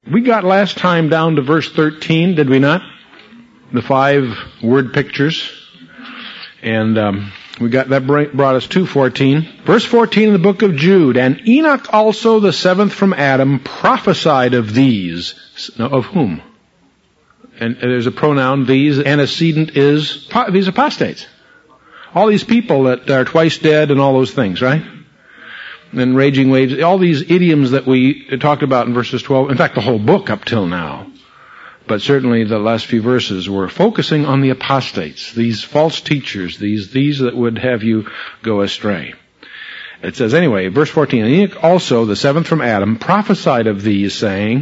We got last time down to verse 13, did we not? The 5 word pictures. And we got that brought us to 14. Verse 14 in the book of Jude. And Enoch also, the 7th from Adam, prophesied of these. Now, of whom? And there's a pronoun, these. Antecedent is these apostates. All these people that are twice dead and all those things, right? And raging waves, all these idioms that we talked about in verses 12. In fact, the whole book up till now. But certainly the last few verses were focusing on the apostates, these false teachers, these that would have you go astray. It says anyway, verse 14, and Enoch also, the 7th from Adam, prophesied of these, saying,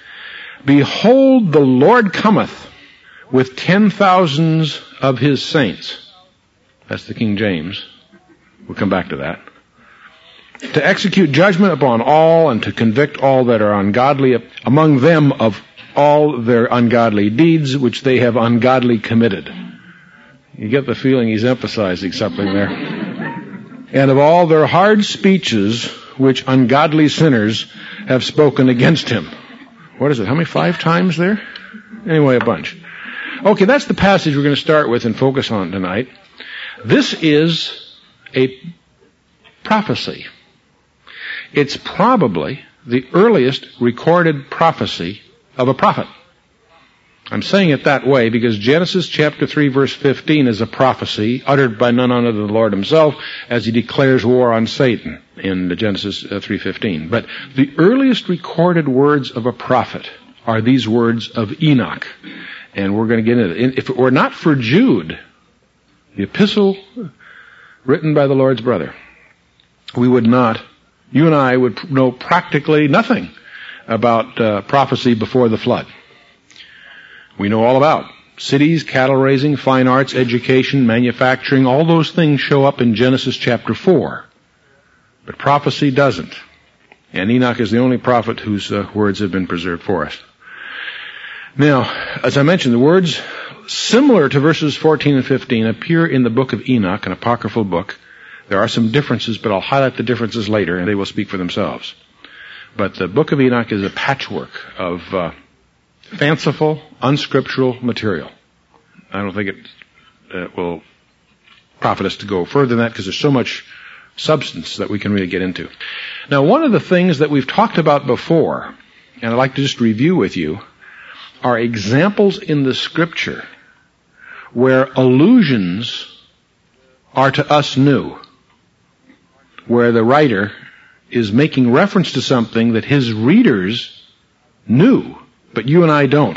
Behold, the Lord cometh with 10,000s of his saints. That's the King James. We'll come back to that. To execute judgment upon all and to convict all that are ungodly, among them of all their ungodly deeds which they have ungodly committed. You get the feeling he's emphasizing something there. And of all their hard speeches which ungodly sinners have spoken against him. What is it? How many? 5 times there? Anyway, a bunch. Okay, that's the passage we're going to start with and focus on tonight. This is a prophecy. It's probably the earliest recorded prophecy of a prophet. I'm saying it that way because Genesis chapter 3 verse 15 is a prophecy uttered by none other than the Lord himself as he declares war on Satan in Genesis 3:15. But the earliest recorded words of a prophet are these words of Enoch. And we're going to get into it. If it were not for Jude, the epistle written by the Lord's brother, you and I would know practically nothing about prophecy before the flood. We know all about cities, cattle raising, fine arts, education, manufacturing. All those things show up in Genesis chapter 4. But prophecy doesn't. And Enoch is the only prophet whose words have been preserved for us. Now, as I mentioned, the words similar to verses 14 and 15 appear in the book of Enoch, an apocryphal book. There are some differences, but I'll highlight the differences later, and they will speak for themselves. But the book of Enoch is a patchwork of fanciful, unscriptural material. I don't think it will profit us to go further than that because there's so much substance that we can really get into. Now, one of the things that we've talked about before, and I'd like to just review with you, are examples in the Scripture where allusions are to us new, where the writer is making reference to something that his readers knew, but you and I don't.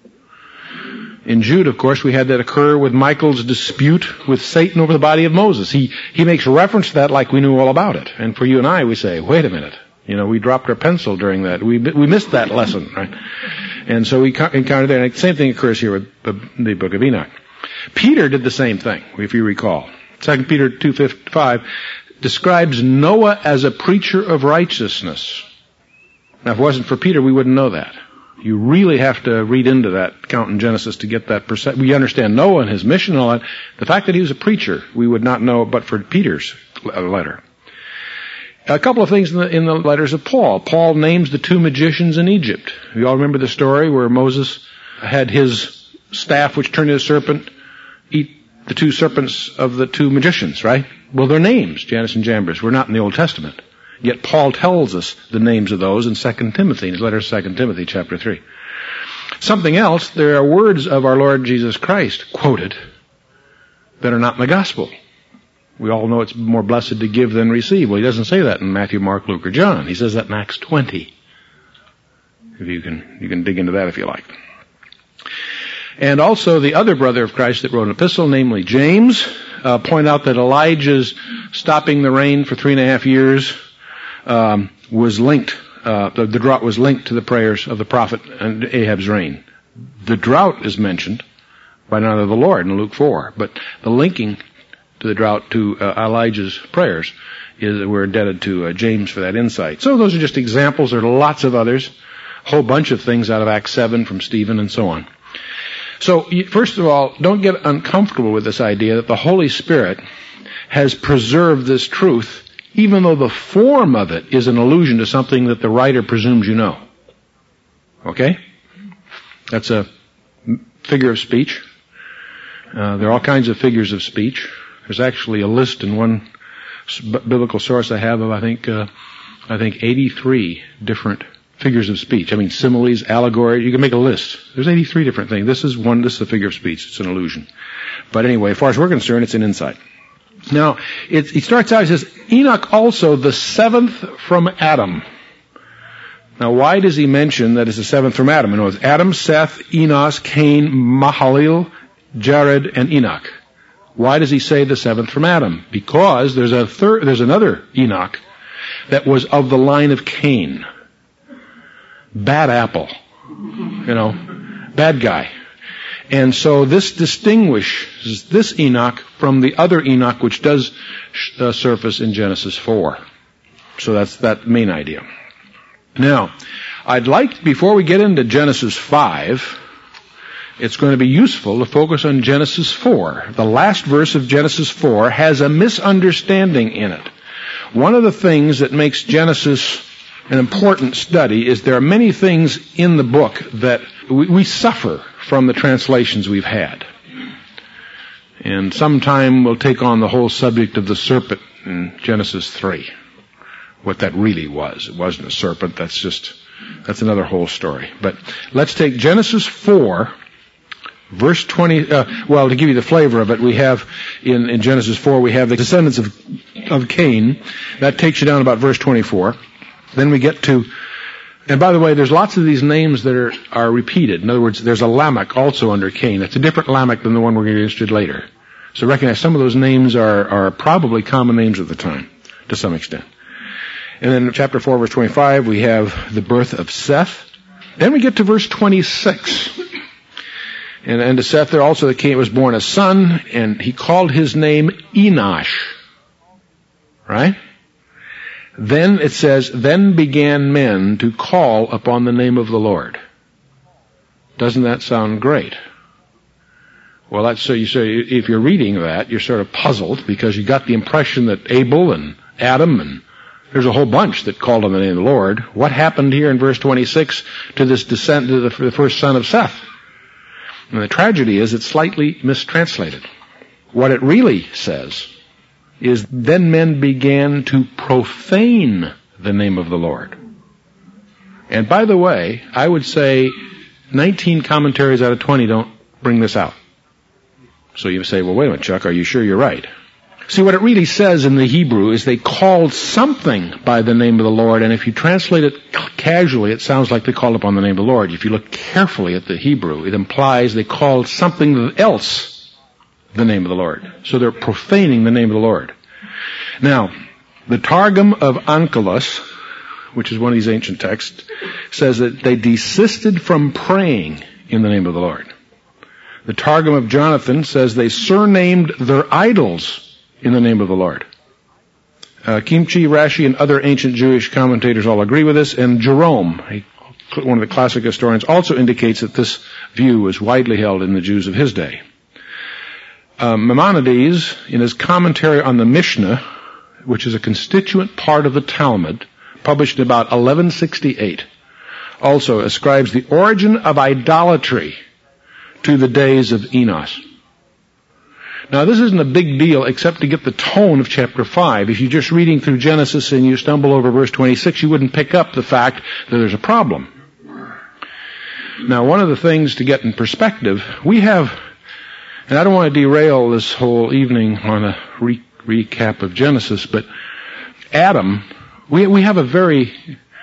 In Jude, of course, we had that occur with Michael's dispute with Satan over the body of Moses. He makes reference to that like we knew all about it. And for you and I, we say, wait a minute. We dropped our pencil during that. We missed that lesson, right? And so we encountered that. And the same thing occurs here with the book of Enoch. Peter did the same thing, if you recall. 2 Peter 2:5 describes Noah as a preacher of righteousness. Now, if it wasn't for Peter, we wouldn't know that. You really have to read into that account in Genesis to get that perception. We understand Noah and his mission and all that. The fact that he was a preacher, we would not know but for Peter's letter. A couple of things in the letters of Paul. Paul names the 2 magicians in Egypt. You all remember the story where Moses had his staff, which turned into a serpent, eat the 2 serpents of the 2 magicians, right? Well, their names, Jannes and Jambres, were not in the Old Testament. Yet Paul tells us the names of those in 2 Timothy, in his letter to 2 Timothy chapter 3. Something else, there are words of our Lord Jesus Christ quoted that are not in the gospel. We all know it's more blessed to give than receive. Well, he doesn't say that in Matthew, Mark, Luke, or John. He says that in Acts 20. If you can dig into that if you like. And also the other brother of Christ that wrote an epistle, namely James, point out that Elijah's stopping the rain for 3.5 years was linked. The drought was linked to the prayers of the prophet and Ahab's rain. The drought is mentioned by none of the Lord in Luke 4, but the linking to the drought to Elijah's prayers we're indebted to James for that insight. So those are just examples. There are lots of others, a whole bunch of things out of Acts 7 from Stephen and so on. So first of all, don't get uncomfortable with this idea that the Holy Spirit has preserved this truth, even though the form of it is an allusion to something that the writer presumes you know. Okay? That's a figure of speech. There are all kinds of figures of speech. There's actually a list in one biblical source I have of, I think 83 different figures of speech. I mean, similes, allegory, you can make a list. There's 83 different things. This is a figure of speech. It's an illusion. But anyway, as far as we're concerned, it's an insight. Now, he starts out, he says, Enoch also the seventh from Adam. Now, why does he mention that it's the seventh from Adam? In other words, Adam, Seth, Enos, Cain, Mahalalel, Jared, and Enoch. Why does he say the seventh from Adam? Because there's another Enoch that was of the line of Cain. Bad apple. Bad guy. And so this distinguishes this Enoch from the other Enoch, which does surface in Genesis 4. So that's that main idea. Now, I'd like, before we get into Genesis 5, it's going to be useful to focus on Genesis 4. The last verse of Genesis 4 has a misunderstanding in it. One of the things that makes Genesis an important study is there are many things in the book that we suffer from the translations we've had. And sometime we'll take on the whole subject of the serpent in Genesis 3. What that really was. It wasn't a serpent, that's another whole story. But let's take Genesis 4, verse 20, to give you the flavor of it, we have in Genesis 4, we have the descendants of Cain. That takes you down about verse 24. Then we get to, and by the way, there's lots of these names that are repeated. In other words, there's a Lamech also under Cain. That's a different Lamech than the one we're going to be interested in later. So recognize some of those names are probably common names at the time, to some extent. And then in chapter 4, verse 25, we have the birth of Seth. Then we get to verse 26. And to Seth there also Cain was born a son, and he called his name Enosh. Right? Then it says, then began men to call upon the name of the Lord. Doesn't that sound great? Well, that's so if you're reading that, you're sort of puzzled because you got the impression that Abel and Adam and there's a whole bunch that called on the name of the Lord. What happened here in verse 26 to this descent to the first son of Seth? And the tragedy is it's slightly mistranslated. What it really says is then men began to profane the name of the Lord. And by the way, I would say 19 commentaries out of 20 don't bring this out. So you say, well, wait a minute, Chuck, are you sure you're right? See, what it really says in the Hebrew is they called something by the name of the Lord, and if you translate it casually, it sounds like they called upon the name of the Lord. If you look carefully at the Hebrew, it implies they called something else the name of the Lord. So they're profaning the name of the Lord. Now, the Targum of Onkelos, which is one of these ancient texts, says that they desisted from praying in the name of the Lord. The Targum of Jonathan says they surnamed their idols in the name of the Lord. Kimchi, Rashi, and other ancient Jewish commentators all agree with this, and Jerome, one of the classic historians, also indicates that this view was widely held in the Jews of his day. Maimonides, in his commentary on the Mishnah, which is a constituent part of the Talmud, published in about 1168, also ascribes the origin of idolatry to the days of Enos. Now, this isn't a big deal except to get the tone of chapter 5. If you're just reading through Genesis and you stumble over verse 26, you wouldn't pick up the fact that there's a problem. Now, one of the things to get in perspective, we have, and I don't want to derail this whole evening on a recap of Genesis, but Adam, we have a very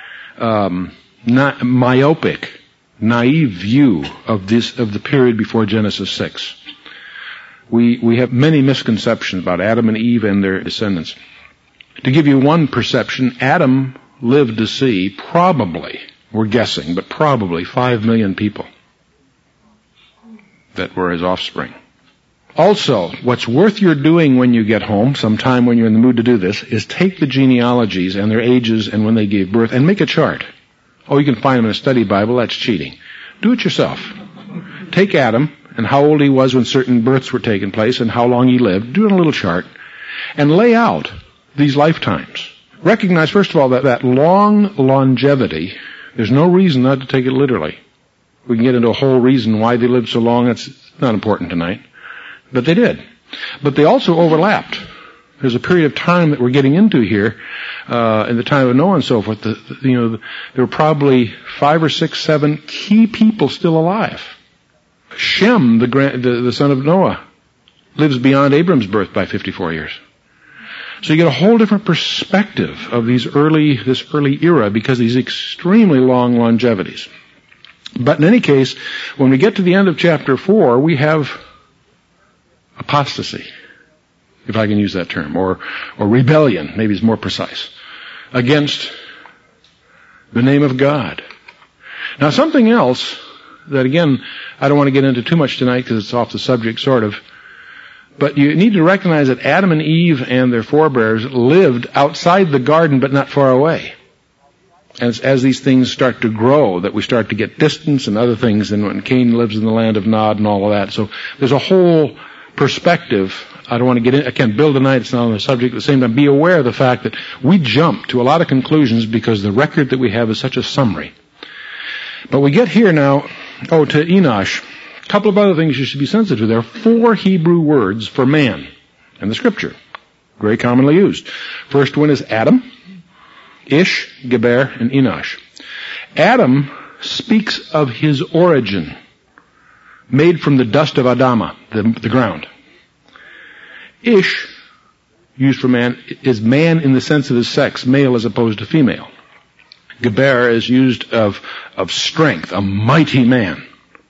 myopic, naive view of the period before Genesis 6. We have many misconceptions about Adam and Eve and their descendants. To give you one perception, Adam lived to see probably, we're guessing, but probably 5 million people that were his offspring. Also, what's worth your doing when you get home, sometime when you're in the mood to do this, is take the genealogies and their ages and when they gave birth and make a chart. Oh, you can find them in a study Bible. That's cheating. Do it yourself. Take Adam and how old he was when certain births were taking place and how long he lived. Do it on a little chart and lay out these lifetimes. Recognize, first of all, that long longevity There's no reason not to take it literally. We can get into a whole reason why they lived so long. It's not important tonight. But they did. But they also overlapped. There's a period of time that we're getting into here, in the time of Noah and so forth. There were probably 5 or 6, 7 key people still alive. Shem, the son of Noah, lives beyond Abram's birth by 54 years. So you get a whole different perspective of this early era because of these extremely long longevities. But in any case, when we get to the end of chapter 4, we have apostasy, if I can use that term, or rebellion, maybe it's more precise, against the name of God. Now something else that, again, I don't want to get into too much tonight because it's off the subject, sort of, but you need to recognize that Adam and Eve and their forebears lived outside the garden but not far away. As these things start to grow, that we start to get distance and other things, and when Cain lives in the land of Nod and all of that. So there's a whole perspective. I don't want to get in. I can't build tonight. It's not on the subject. At the same time, be aware of the fact that we jump to a lot of conclusions because the record that we have is such a summary. But we get here now, to Enosh. A couple of other things you should be sensitive to. There are 4 Hebrew words for man in the Scripture, very commonly used. First one is Adam, Ish, Geber, and Enosh. Adam speaks of his origin, made from the dust of Adamah, the ground. Ish, used for man, is man in the sense of his sex, male as opposed to female. Geber is used of strength, a mighty man.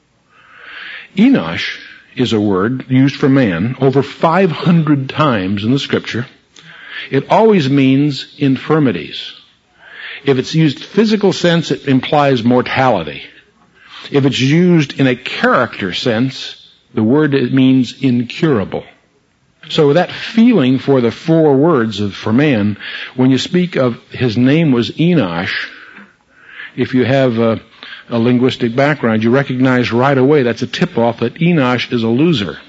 Enosh is a word used for man over 500 times in the Scripture. It always means infirmities. If it's used physical sense, it implies mortality. If it's used in a character sense, the word means incurable. So that feeling for the 4 words for man, when you speak of his name was Enosh, if you have a linguistic background, you recognize right away that's a tip-off that Enosh is a loser.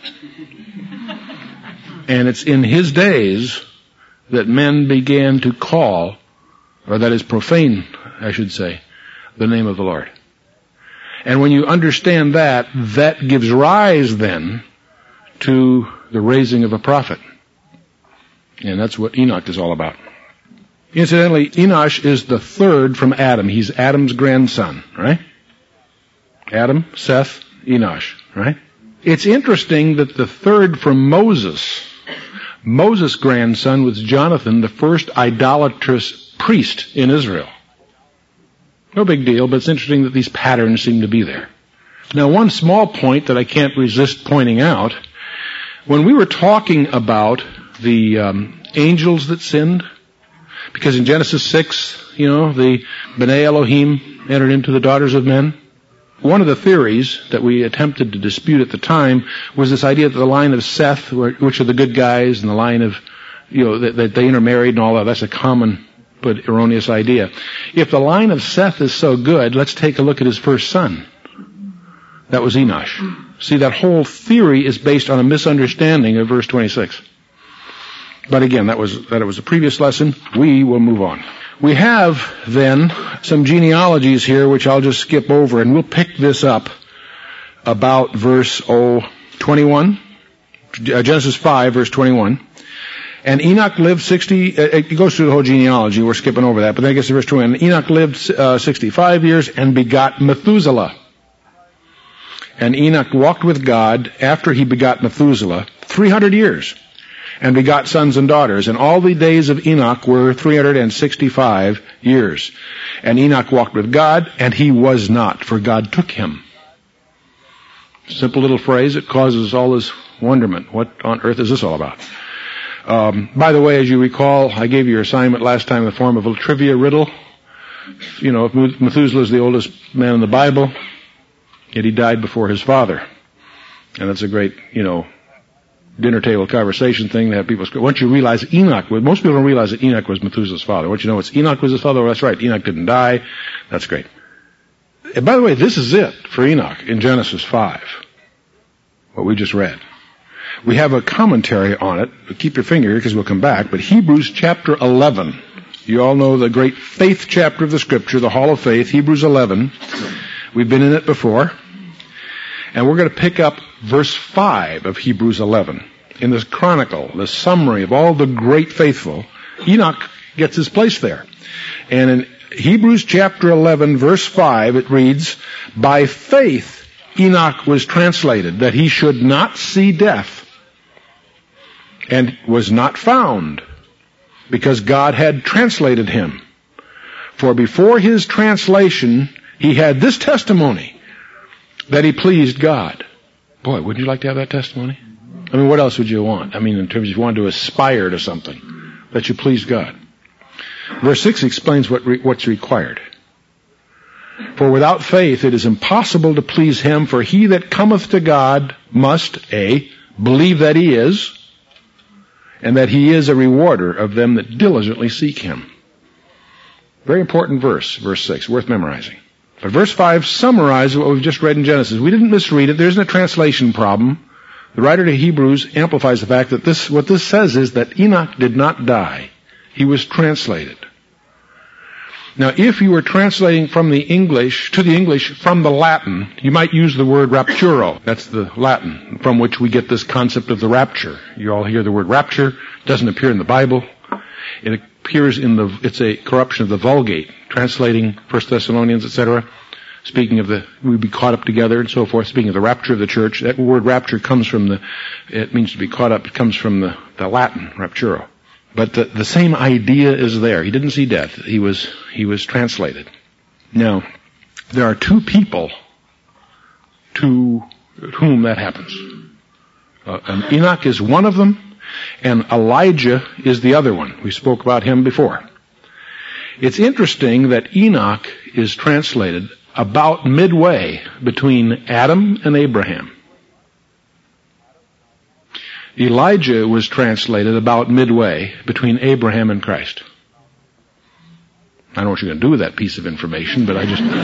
And it's in his days that men began to call, or that is profane, I should say, the name of the Lord. And when you understand that, that gives rise then to the raising of a prophet. And that's what Enoch is all about. Incidentally, Enosh is the 3rd from Adam. He's Adam's grandson, right? Adam, Seth, Enosh, right? It's interesting that the 3rd from Moses' grandson was Jonathan, the first idolatrous priest in Israel. No big deal, but it's interesting that these patterns seem to be there. Now, one small point that I can't resist pointing out, when we were talking about the angels that sinned, because in Genesis 6, the B'nai Elohim entered into the daughters of men. One of the theories that we attempted to dispute at the time was this idea that the line of Seth, which are the good guys, and the line of, that they intermarried and all that, that's a common but erroneous idea. If the line of Seth is so good, let's take a look at his first son. That was Enosh. See, that whole theory is based on a misunderstanding of verse 26. But again, that was a previous lesson. We will move on. We have then some genealogies here, which I'll just skip over, and we'll pick this up about verse 21, Genesis 5, verse 21. And Enoch lived 60, it goes through the whole genealogy, we're skipping over that, but then it gets to verse 21. Enoch lived 65 years and begot Methuselah. And Enoch walked with God after he begot Methuselah 300 years. And begot sons and daughters. And all the days of Enoch were 365 years. And Enoch walked with God, and he was not, for God took him. Simple little phrase. It causes all this wonderment. What on earth is this all about? By the way, as you recall, I gave you your assignment last time in the form of a trivia riddle. If Methuselah is the oldest man in the Bible, yet he died before his father. And that's a great, dinner table conversation thing that people, once you realize most people don't realize that Enoch was Methuselah's father. Once you know Enoch was his father, well, that's right, Enoch didn't die. That's great. And by the way, this is it for Enoch in Genesis 5, what we just read. We have a commentary on it. Keep your finger here because we'll come back. But Hebrews chapter 11 You all know the great faith chapter of the Scripture, the Hall of Faith, Hebrews 11. We've been in it before. And we're going to pick up verse 5 of Hebrews 11. In this chronicle, the summary of all the great faithful, Enoch gets his place there. And in Hebrews chapter 11, verse 5, it reads, "By faith Enoch was translated, that he should not see death, and was not found, because God had translated him. For before his translation, he had this testimony, that he pleased God." Boy, wouldn't you like to have that testimony? I mean, what else would you want? I mean, in terms of you want to aspire to something, that you please God. Verse 6 explains what's required. "For without faith it is impossible to please him, for he that cometh to God must, A, believe that he is, and that he is a rewarder of them that diligently seek him." Very important verse 6, worth memorizing. But verse 5 summarizes what we've just read in Genesis. We didn't misread it. There isn't a translation problem. The writer to Hebrews amplifies the fact that what this says is that Enoch did not die. He was translated. Now, if you were translating from the English to the English from the Latin, you might use the word rapturo. That's the Latin from which we get this concept of the rapture. You all hear the word rapture. It doesn't appear in the Bible. It appears it's a corruption of the Vulgate, translating 1 Thessalonians, etc. Speaking of we'd be caught up together and so forth. Speaking of the rapture of the church, that word rapture comes from it means to be caught up. It comes from the Latin, rapturo. But the same idea is there. He didn't see death. He was translated. Now, there are two people to whom that happens. Enoch is one of them, and Elijah is the other one. We spoke about him before. It's interesting that Enoch is translated about midway between Adam and Abraham. Elijah was translated about midway between Abraham and Christ. I don't know what you're going to do with that piece of information, but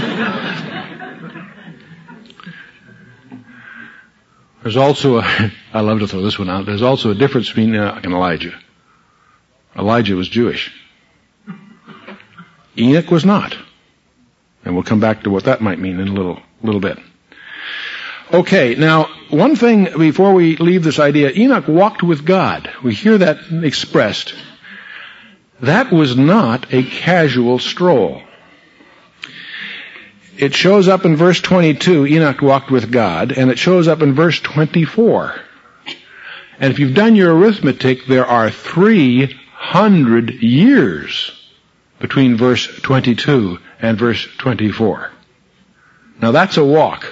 There's also I love to throw this one out, there's also a difference between Enoch and Elijah. Elijah was Jewish. Enoch was not. And we'll come back to what that might mean in a little bit. Okay, now, one thing before we leave this idea, Enoch walked with God. We hear that expressed. That was not a casual stroll. It shows up in verse 22, Enoch walked with God, and it shows up in verse 24. And if you've done your arithmetic, there are 300 years between verse 22 and verse 24. Now that's a walk.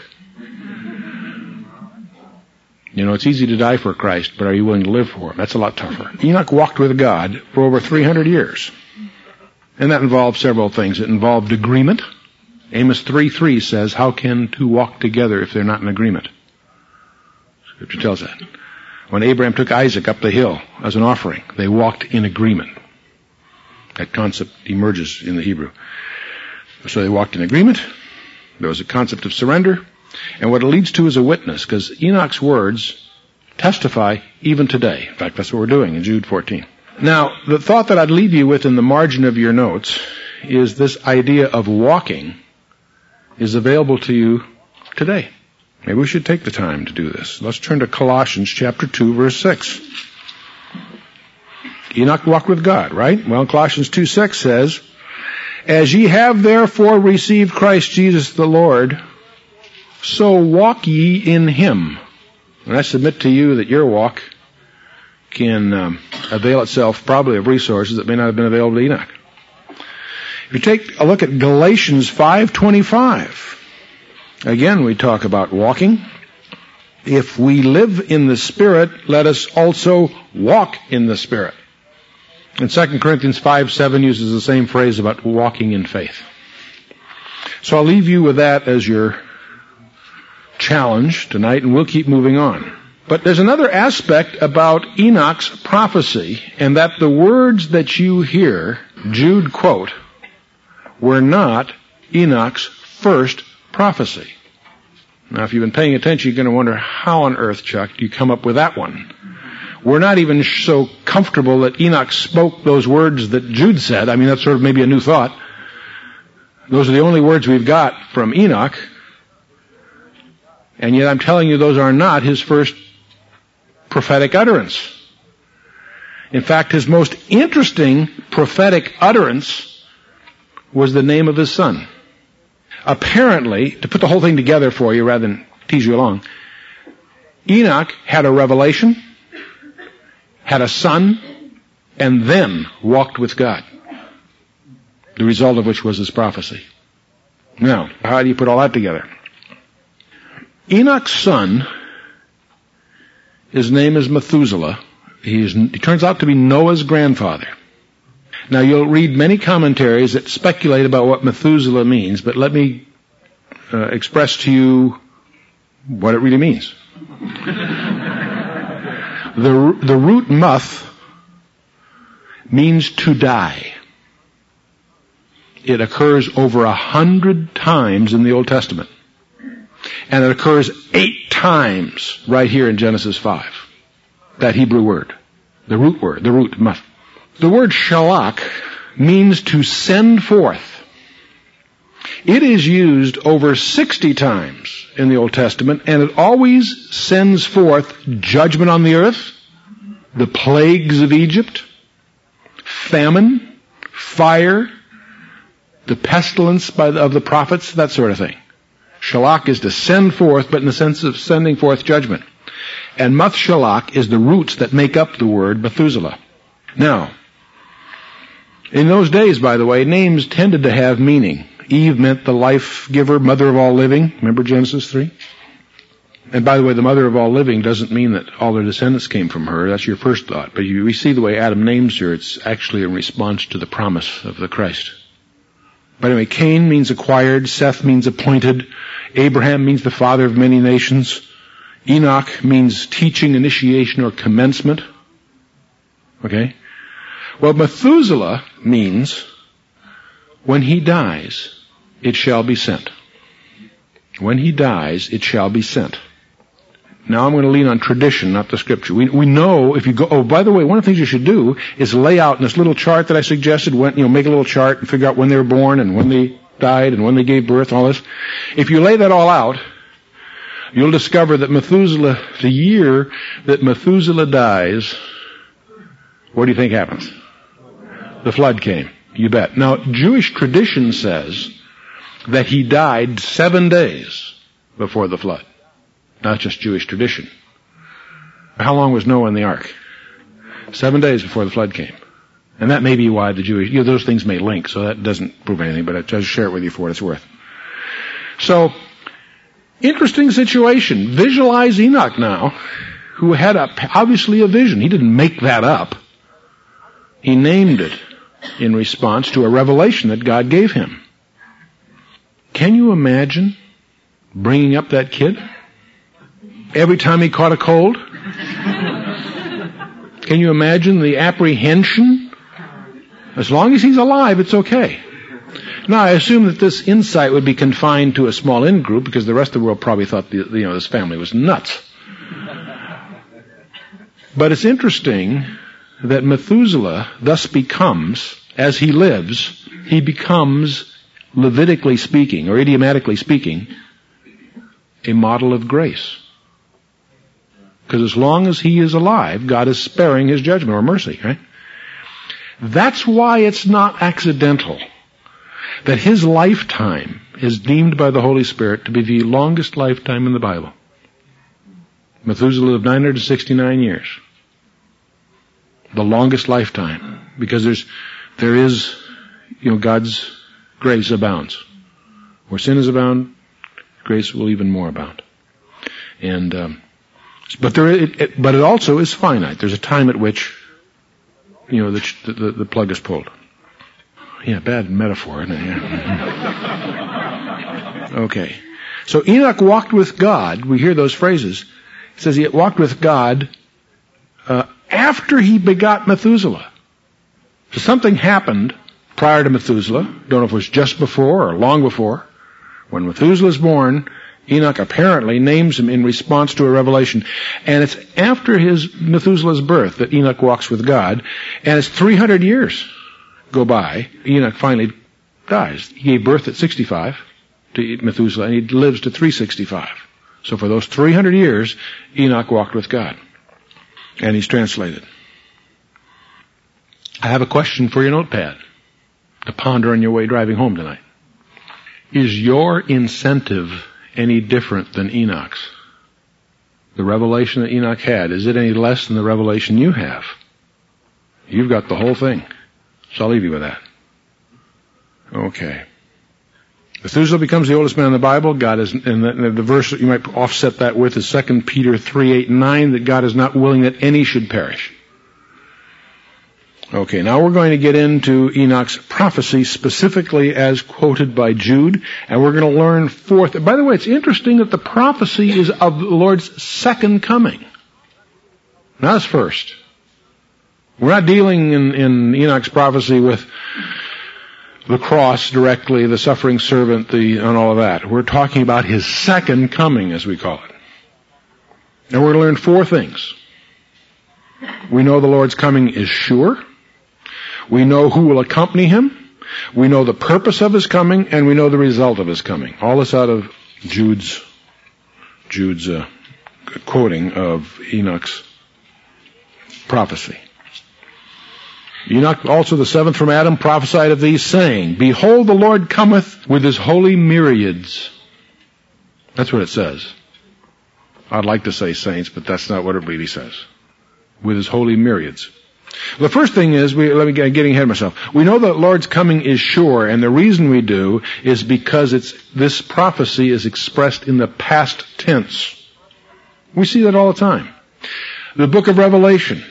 You know, it's easy to die for Christ, but are you willing to live for him? That's a lot tougher. Enoch walked with God for over 300 years. And that involved several things. It involved agreement. Amos 3:3 says, "How can two walk together if they're not in agreement?" Scripture tells that. When Abraham took Isaac up the hill as an offering, they walked in agreement. That concept emerges in the Hebrew. So they walked in agreement. There was a concept of surrender. And what it leads to is a witness, because Enoch's words testify even today. In fact, that's what we're doing in Jude 14. Now, the thought that I'd leave you with in the margin of your notes is this idea of walking is available to you today. Maybe we should take the time to do this. Let's turn to Colossians chapter 2, verse 6. Enoch walked with God, right? Well, Colossians 2:6 says, "As ye have therefore received Christ Jesus the Lord, so walk ye in him." And I submit to you that your walk can avail itself probably of resources that may not have been available to Enoch. If you take a look at Galatians 5:25, again we talk about walking. If we live in the Spirit, let us also walk in the Spirit. And 2 Corinthians 5:7 uses the same phrase about walking in faith. So I'll leave you with that as your challenge tonight, and we'll keep moving on. But there's another aspect about Enoch's prophecy, and that the words that you hear Jude quote were not Enoch's first prophecy. Now, if you've been paying attention, you're going to wonder, how on earth, Chuck, do you come up with that one? we're not even so comfortable that Enoch spoke those words that Jude said. I mean, that's sort of maybe a new thought. Those are the only words we've got from Enoch. And yet I'm telling you, those are not his first prophetic utterance. In fact, his most interesting prophetic utterance was the name of his son. Apparently, to put the whole thing together for you rather than tease you along, Enoch had a revelation, had a son, and then walked with God. The result of which was his prophecy. Now, how do you put all that together? Enoch's son, his name is Methuselah. He turns out to be Noah's grandfather. Now, you'll read many commentaries that speculate about what Methuselah means, but let me express to you what it really means. The root muth means to die. It occurs over 100 times in the Old Testament. And it occurs 8 times right here in Genesis 5. That Hebrew word. The root muth. The word shalach means to send forth. It is used over 60 times in the Old Testament, and it always sends forth judgment on the earth, the plagues of Egypt, famine, fire, the pestilence of the prophets, that sort of thing. Shalach is to send forth, but in the sense of sending forth judgment. And muth shalach is the roots that make up the word Methuselah. Now, in those days, by the way, names tended to have meaning. Eve meant the life giver, mother of all living. Remember Genesis 3? And by the way, the mother of all living doesn't mean that all their descendants came from her. That's your first thought. But we see the way Adam names her. It's actually in response to the promise of the Christ. But anyway, Cain means acquired. Seth means appointed. Abraham means the father of many nations. Enoch means teaching, initiation, or commencement. Okay? Well, Methuselah means when he dies, it shall be sent. When he dies, it shall be sent. Now I'm going to lean on tradition, not the scripture. We know if you go, oh, by the way, one of the things you should do is lay out in this little chart that I suggested, make a little chart and figure out when they were born and when they died and when they gave birth and all this. If you lay that all out, you'll discover that Methuselah, the year that Methuselah dies, what do you think happens? The flood came. You bet. Now, Jewish tradition says that he died 7 days before the flood. Not just Jewish tradition. How long was Noah in the ark? 7 days before the flood came. And that may be why the Jewish, those things may link, so that doesn't prove anything, but I just share it with you for what it's worth. So, interesting situation. Visualize Enoch now, who had obviously a vision. He didn't make that up. He named it in response to a revelation that God gave him. Can you imagine bringing up that kid? Every time he caught a cold? Can you imagine the apprehension? As long as he's alive, it's okay. Now, I assume that this insight would be confined to a small in-group because the rest of the world probably thought this family was nuts. But it's interesting that Methuselah thus becomes, as he lives, he becomes, Levitically speaking, or idiomatically speaking, a model of grace. Because as long as he is alive, God is sparing his judgment or mercy, right? That's why it's not accidental that his lifetime is deemed by the Holy Spirit to be the longest lifetime in the Bible. Methuselah lived 969 years. The longest lifetime. Because there is, God's grace abounds. Where sin is abound, grace will even more abound. And, but it also is finite. There's a time at which, the plug is pulled. Yeah, bad metaphor, isn't it? Yeah. Okay. So Enoch walked with God. We hear those phrases. It says he walked with God after he begot Methuselah. So something happened prior to Methuselah. Don't know if it was just before or long before. When Methuselah is born, Enoch apparently names him in response to a revelation. And it's after Methuselah's birth that Enoch walks with God. And it's 300 years go by. Enoch finally dies. He gave birth at 65 to Methuselah, and he lives to 365. So for those 300 years, Enoch walked with God. And he's translated. I have a question for your notepad to ponder on your way driving home tonight. Is your incentive any different than Enoch's? The revelation that Enoch had, is it any less than the revelation you have? You've got the whole thing. So I'll leave you with that. Okay. Methuselah becomes the oldest man in the Bible. God is, and the verse that you might offset that with is 2 Peter 3:8-9, that God is not willing that any should perish. Okay, now we're going to get into Enoch's prophecy specifically as quoted by Jude, and we're going to learn forth. By the way, it's interesting that the prophecy is of the Lord's second coming, not his first. We're not dealing in Enoch's prophecy with the cross directly, the suffering servant, and all of that. We're talking about his second coming, as we call it. And we're going to learn four things. We know the Lord's coming is sure. We know who will accompany him. We know the purpose of his coming, and we know the result of his coming. All this out of Jude's quoting of Enoch's prophecy. Enoch, also the seventh from Adam, prophesied of these, saying, Behold, the Lord cometh with his holy myriads. That's what it says. I'd like to say saints, but that's not what it really says. With his holy myriads. The first thing is, getting ahead of myself. We know that the Lord's coming is sure, and the reason we do is because this prophecy is expressed in the past tense. We see that all the time. The book of Revelation,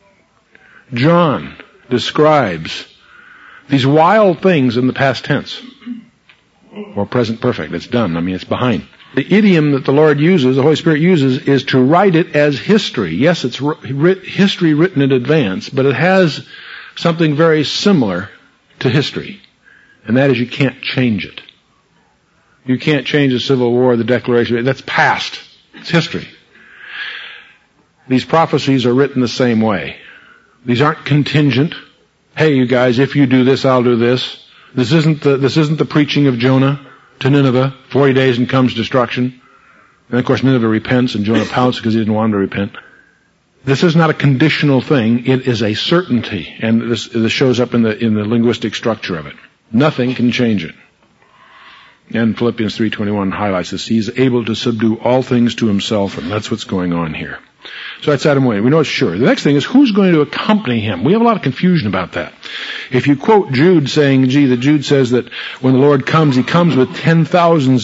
John describes these wild things in the past tense. Or present perfect. It's done. It's behind. The idiom that the Lord uses, the Holy Spirit uses, is to write it as history. Yes, it's history written in advance, but it has something very similar to history. And that is you can't change it. You can't change the Civil War, the Declaration. That's past. It's history. These prophecies are written the same way. These aren't contingent. Hey, you guys, if you do this, I'll do this. This isn't the preaching of Jonah to Nineveh, 40 days and comes destruction. And of course Nineveh repents and Jonah pouts because he didn't want him to repent. This is not a conditional thing, it is a certainty, and this shows up in the linguistic structure of it. Nothing can change it. And Philippians 3:21 highlights this. He is able to subdue all things to himself, and that's what's going on here. So that's Adam Wayne. We know it's sure. The next thing is who's going to accompany him. We have a lot of confusion about that. If you quote Jude saying, Jude says that when the Lord comes, he comes with 10,000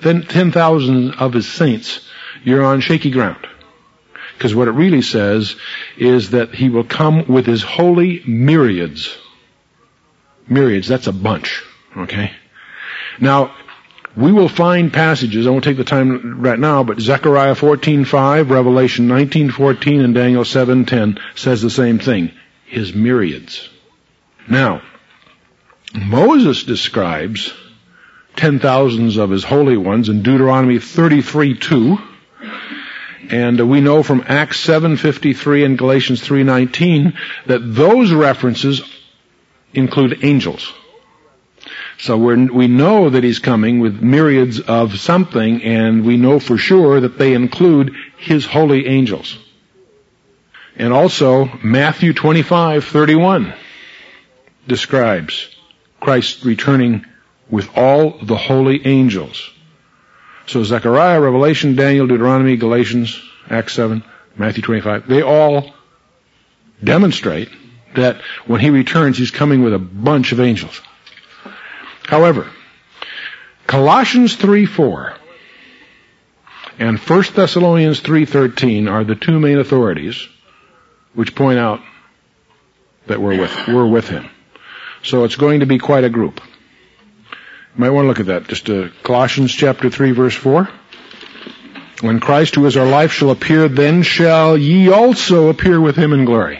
of his saints, you're on shaky ground. Because what it really says is that he will come with his holy myriads. Myriads, that's a bunch. Okay? Now, we will find passages, I won't take the time right now, but Zechariah 14:5, Revelation 19:14, and Daniel 7:10 says the same thing. His myriads. Now, Moses describes 10,000s of his holy ones in Deuteronomy 33:2, and we know from Acts 7:53 and Galatians 3:19 that those references include angels. So we know that he's coming with myriads of something, and we know for sure that they include his holy angels. And also, Matthew 25:31 describes Christ returning with all the holy angels. So Zechariah, Revelation, Daniel, Deuteronomy, Galatians, Acts 7, Matthew 25, they all demonstrate that when he returns, he's coming with a bunch of angels. However, Colossians 3:4 and 1 Thessalonians 3:13 are the two main authorities which point out that we're with him. So it's going to be quite a group. You might want to look at that. Just Colossians chapter 3 verse 4. When Christ, who is our life, shall appear, then shall ye also appear with him in glory.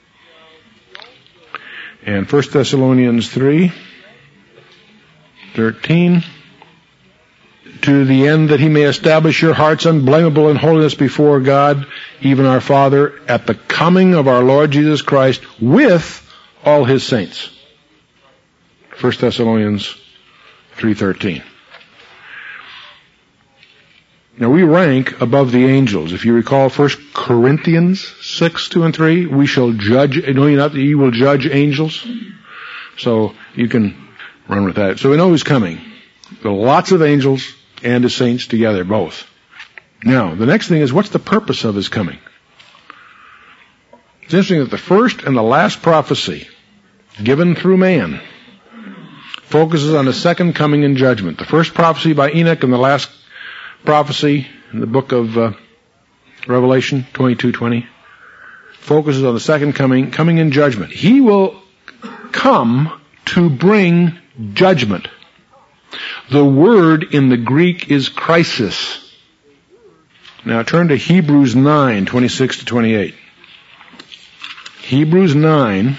And 1 Thessalonians 3:13 to the end that he may establish your hearts unblameable in holiness before God, even our Father, at the coming of our Lord Jesus Christ with all his saints. 1 Thessalonians 3:13. Now we rank above the angels. If you recall 1 Corinthians 6:2 and 3, we shall judge, know ye not that ye will judge angels? So you can run with that. So we know who's coming. There are lots of angels and his saints together, both. Now, the next thing is, what's the purpose of his coming? It's interesting that the first and the last prophecy given through man focuses on the second coming and judgment. The first prophecy by Enoch and the last prophecy in the book of Revelation 22:20 focuses on the second coming in judgment. He will come to bring judgment. The word in the Greek is crisis. Now turn to Hebrews 9:26 to 28. Hebrews 9,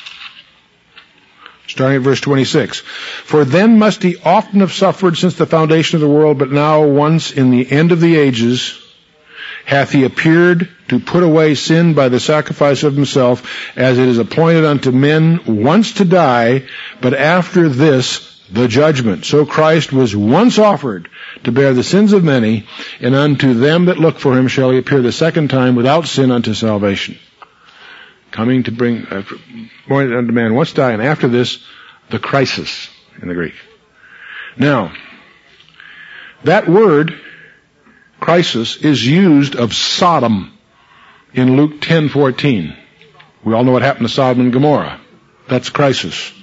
starting at verse 26. For then must he often have suffered since the foundation of the world, but now once in the end of the ages hath he appeared to put away sin by the sacrifice of himself, as it is appointed unto men once to die, but after this the judgment. So Christ was once offered to bear the sins of many, and unto them that look for him shall he appear the second time without sin unto salvation. Coming to bring, appointed unto man once to die, and after this, the crisis in the Greek. Now, that word, crisis, is used of Sodom in Luke 10:14. We all know what happened to Sodom and Gomorrah. That's crisis.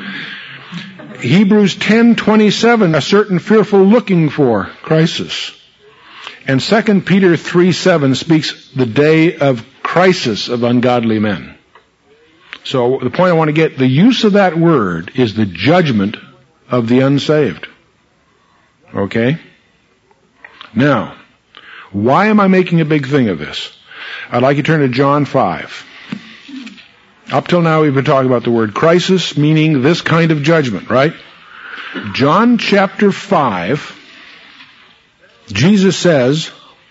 Hebrews 10:27, a certain fearful looking for crisis. And 2 Peter 3:7 speaks the day of crisis of ungodly men. So the point I want to get, the use of that word is the judgment of the unsaved. Okay? Now, why am I making a big thing of this? I'd like you to turn to John 5. Up till now we've been talking about the word crisis, meaning this kind of judgment, right? John chapter 5, Jesus says,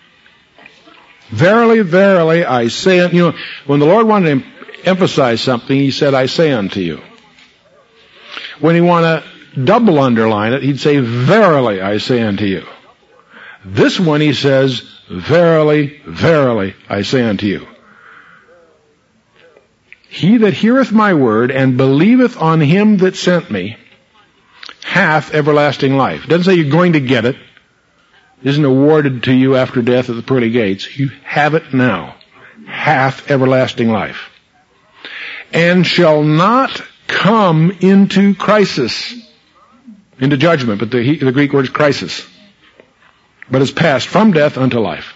verily, verily, I say unto you. When the Lord wanted to emphasize something, he said, I say unto you. When he wanted to double underline it, he'd say, verily, I say unto you. This one he says, verily, verily, I say unto you. He that heareth my word and believeth on him that sent me hath everlasting life. It doesn't say you're going to get it. It isn't awarded to you after death at the pearly gates. You have it now. Hath everlasting life. And shall not come into crisis, into judgment, but the Greek word is crisis. But is passed from death unto life.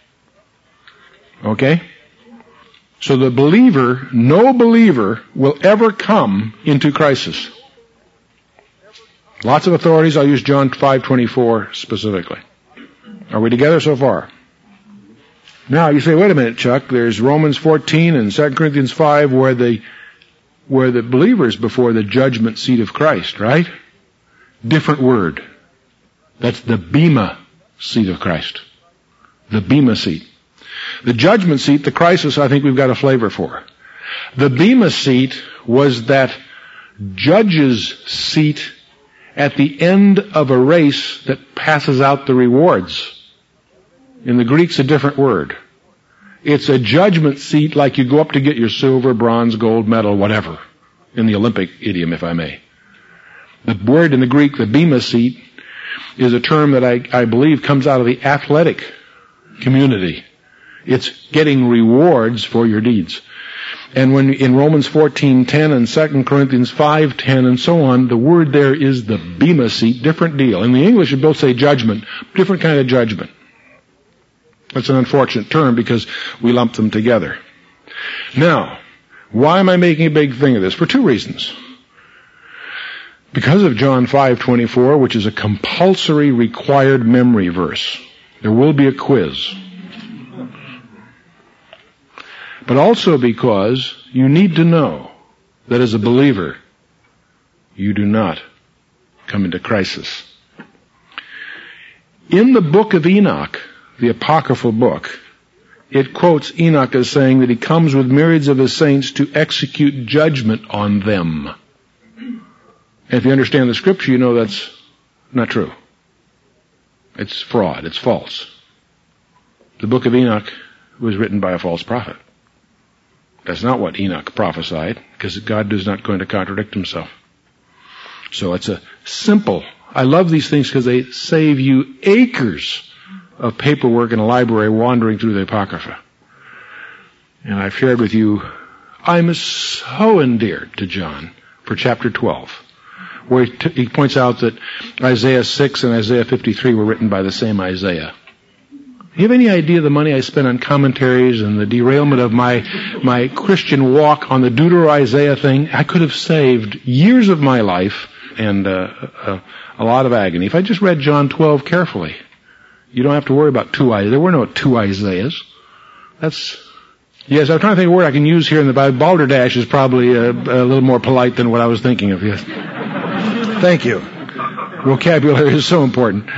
Okay? So the believer, no believer will ever come into crisis. Lots of authorities. I'll use John 5:24 specifically. Are we together so far? Now you say, wait a minute, Chuck, there's Romans 14 and 2 Corinthians 5 where the believer's before the judgment seat of Christ, right? Different word. That's the bema seat of Christ. The bema seat. The judgment seat, the crisis, I think we've got a flavor for. The bema seat was that judge's seat at the end of a race that passes out the rewards. In the Greek's a different word. It's a judgment seat like you go up to get your silver, bronze, gold medal, whatever, in the Olympic idiom, if I may. The word in the Greek, the bema seat, is a term that I believe comes out of the athletic community. It's getting rewards for your deeds. And when in Romans 14:10 and 2 Corinthians 5:10 and so on, the word there is the bema seat, different deal. In the English, you both say judgment, different kind of judgment. That's an unfortunate term because we lump them together. Now, why am I making a big thing of this? For two reasons. Because of John 5:24, which is a compulsory required memory verse. There will be a quiz. But also because you need to know that as a believer, you do not come into crisis. In the book of Enoch, the apocryphal book, it quotes Enoch as saying that he comes with myriads of his saints to execute judgment on them. And if you understand the scripture, you know that's not true. It's fraud. It's false. The book of Enoch was written by a false prophet. That's not what Enoch prophesied, because God is not going to contradict himself. So it's a simple. I love these things because they save you acres of paperwork in a library wandering through the Apocrypha. And I've shared with you, I'm so endeared to John for chapter 12, where he points out that Isaiah 6 and Isaiah 53 were written by the same Isaiah. Do you have any idea the money I spent on commentaries and the derailment of my Christian walk on the Deutero-Isaiah thing? I could have saved years of my life and a lot of agony if I just read John 12 carefully. You don't have to worry about two Isaiahs. There were no two Isaiahs. Yes, I'm trying to think of a word I can use here in the Bible. Balderdash is probably a little more polite than what I was thinking of. Yes. Thank you. Vocabulary is so important.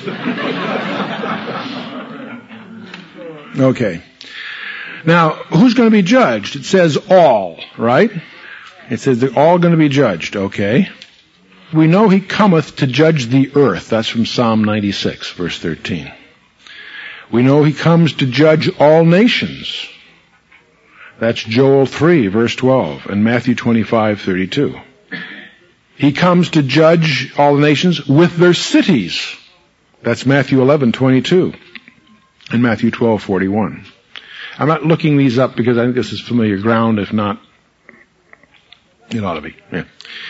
Okay. Now, who's going to be judged? It says all, right? It says they're all going to be judged, okay? We know he cometh to judge the earth. That's from Psalm 96, verse 13. We know he comes to judge all nations. That's Joel 3, verse 12, and Matthew 25, 32. He comes to judge all the nations with their cities. That's Matthew 11, 22. And Matthew 12, 41. I'm not looking these up because I think this is familiar ground. If not, it ought to be. Yeah.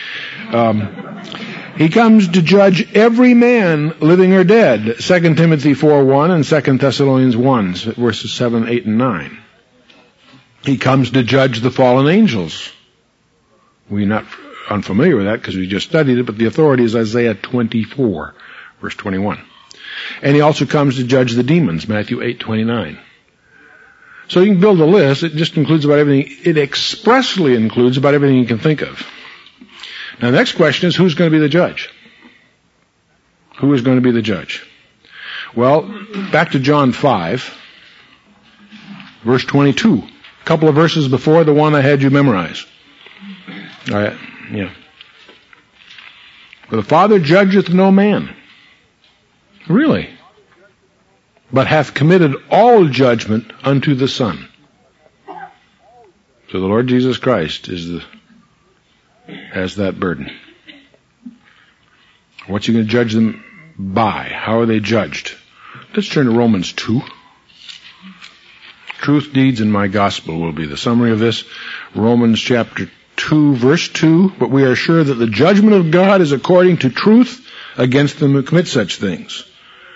He comes to judge every man, living or dead. 2 Timothy 4:1 and 2 Thessalonians 1, verses 7, 8, and 9. He comes to judge the fallen angels. We're not unfamiliar with that because we just studied it, but the authority is Isaiah 24, verse 21. And he also comes to judge the demons, Matthew 8:29. So you can build a list. It just includes about everything. It expressly includes about everything you can think of. Now the next question is, who's going to be the judge? Who is going to be the judge? Well, back to John 5, verse 22. A couple of verses before the one I had you memorize. All right, yeah. For the Father judgeth no man. Really? But hath committed all judgment unto the Son. So the Lord Jesus Christ has that burden. What's he going to judge them by? How are they judged? Let's turn to Romans 2. Truth, deeds, and my gospel will be the summary of this. Romans chapter 2, verse 2. But we are sure that the judgment of God is according to truth against them who commit such things.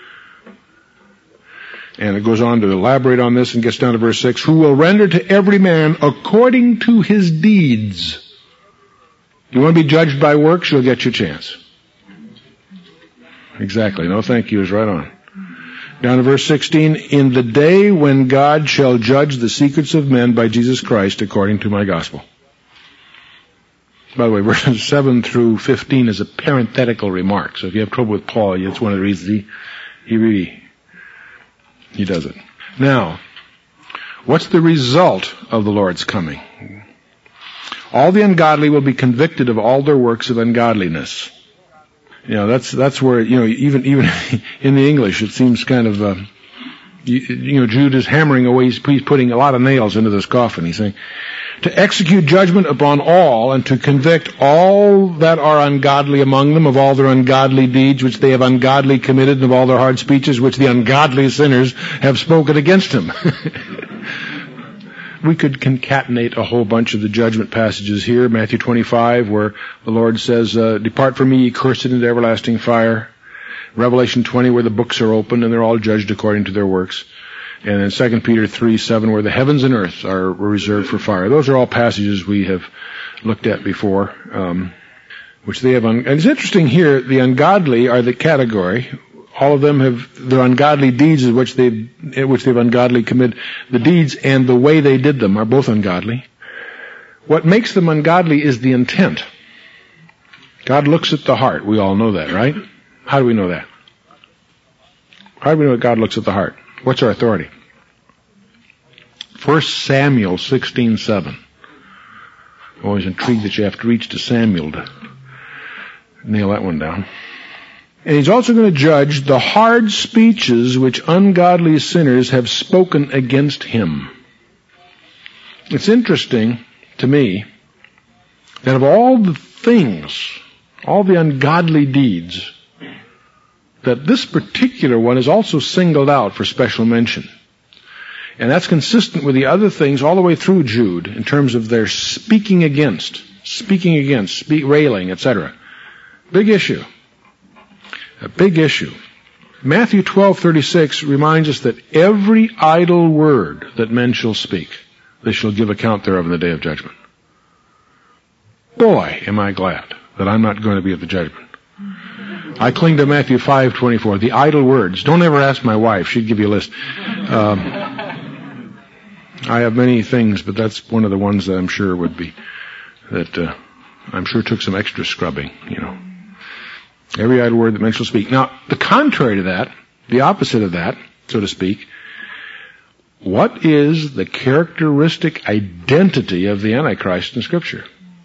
And it goes on to elaborate on this and gets down to verse 6. Who will render to every man according to his deeds. You want to be judged by works, you'll get your chance. Exactly. No thank you is right on. Down to verse 16. In the day when God shall judge the secrets of men by Jesus Christ according to my gospel. By the way, verses 7 through 15 is a parenthetical remark. So if you have trouble with Paul, it's one of the reasons he does it. Now, what's the result of the Lord's coming? All the ungodly will be convicted of all their works of ungodliness. You know, that's where, you know, even in the English, it seems kind of, Jude is hammering away, he's putting a lot of nails into this coffin. He's saying, to execute judgment upon all and to convict all that are ungodly among them of all their ungodly deeds which they have ungodly committed and of all their hard speeches which the ungodly sinners have spoken against him. We could concatenate a whole bunch of the judgment passages here. Matthew 25, where the Lord says, depart from me, ye cursed, into everlasting fire. Revelation 20, where the books are opened and they're all judged according to their works. And then 2 Peter 3:7, where the heavens and earth are reserved for fire. Those are all passages we have looked at before, which they have. And it's interesting here, the ungodly are the category. All of them have their ungodly deeds in which they've ungodly committed. The deeds and the way they did them are both ungodly. What makes them ungodly is the intent. God looks at the heart. We all know that, right? How do we know that? How do we know that God looks at the heart? What's our authority? 1 Samuel 16:7. I'm always intrigued that you have to reach to Samuel to nail that one down. And he's also going to judge the hard speeches which ungodly sinners have spoken against him. It's interesting to me that of all the things, all the ungodly deeds, that this particular one is also singled out for special mention. And that's consistent with the other things all the way through Jude in terms of their speaking against, railing, etc. Big issue. A big issue. Matthew 12:36 reminds us that every idle word that men shall speak, they shall give account thereof in the day of judgment. Boy, am I glad that I'm not going to be at the judgment. I cling to Matthew 5:24, the idle words. Don't ever ask my wife. She'd give you a list. I have many things, but that's one of the ones that I'm sure would be, I'm sure took some extra scrubbing, Every idle word that men shall speak. Now, the contrary to that, the opposite of that, so to speak, what is the characteristic identity of the Antichrist in Scripture?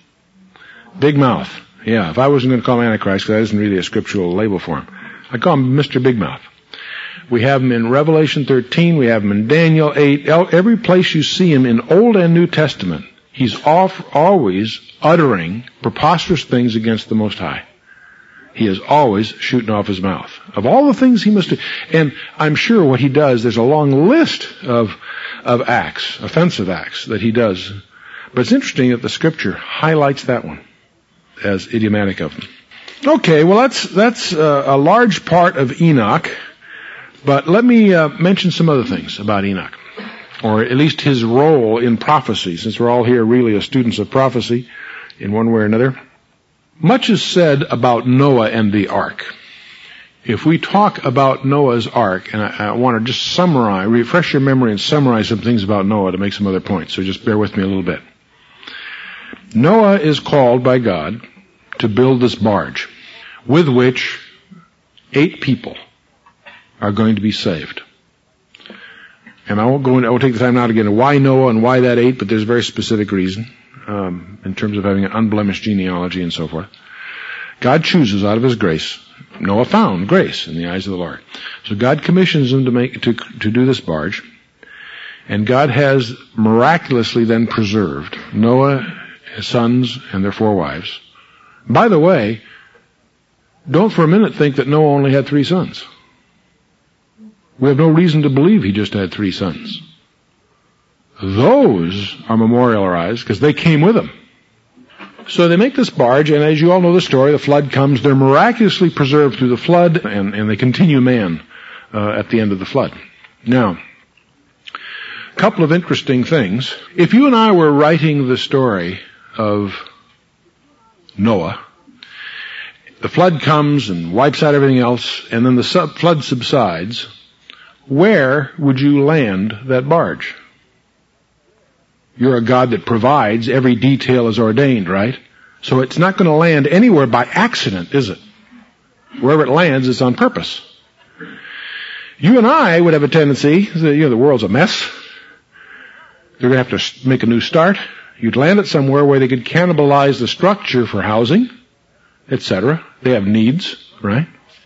Big mouth. Yeah, if I wasn't going to call him Antichrist, because that isn't really a scriptural label for him, I'd call him Mr. Big Mouth. We have him in Revelation 13, we have him in Daniel 8, every place you see him in Old and New Testament, he's always uttering preposterous things against the Most High. He is always shooting off his mouth. Of all the things he must do, and I'm sure what he does, there's a long list of acts, offensive acts that he does. But it's interesting that the Scripture highlights that one as idiomatic of him. Okay, well that's a large part of Enoch, but let me mention some other things about Enoch, or at least his role in prophecy, since we're all here really as students of prophecy in one way or another. Much is said about Noah and the ark. If we talk about Noah's ark, and I want to just refresh your memory and summarize some things about Noah to make some other points, so just bear with me a little bit. Noah is called by God to build this barge, with which 8 people are going to be saved. And I won't take the time now to get into why Noah and why that 8, but there's a very specific reason. In terms of having an unblemished genealogy and so forth. God chooses out of His grace. Noah found grace in the eyes of the Lord. So God commissions him to do this barge. And God has miraculously then preserved Noah, his sons, and their 4 wives. By the way, don't for a minute think that Noah only had 3 sons. We have no reason to believe he just had 3 sons. Those are memorialized because they came with him. So they make this barge, and as you all know the story, the flood comes. They're miraculously preserved through the flood, and they continue man at the end of the flood. Now, a couple of interesting things. If you and I were writing the story of Noah, the flood comes and wipes out everything else, and then the flood subsides, where would you land that barge? You're a God that provides. Every detail is ordained, right? So it's not going to land anywhere by accident, is it? Wherever it lands, it's on purpose. You and I would have a tendency, the world's a mess. They're going to have to make a new start. You'd land it somewhere where they could cannibalize the structure for housing, etc. They have needs, right?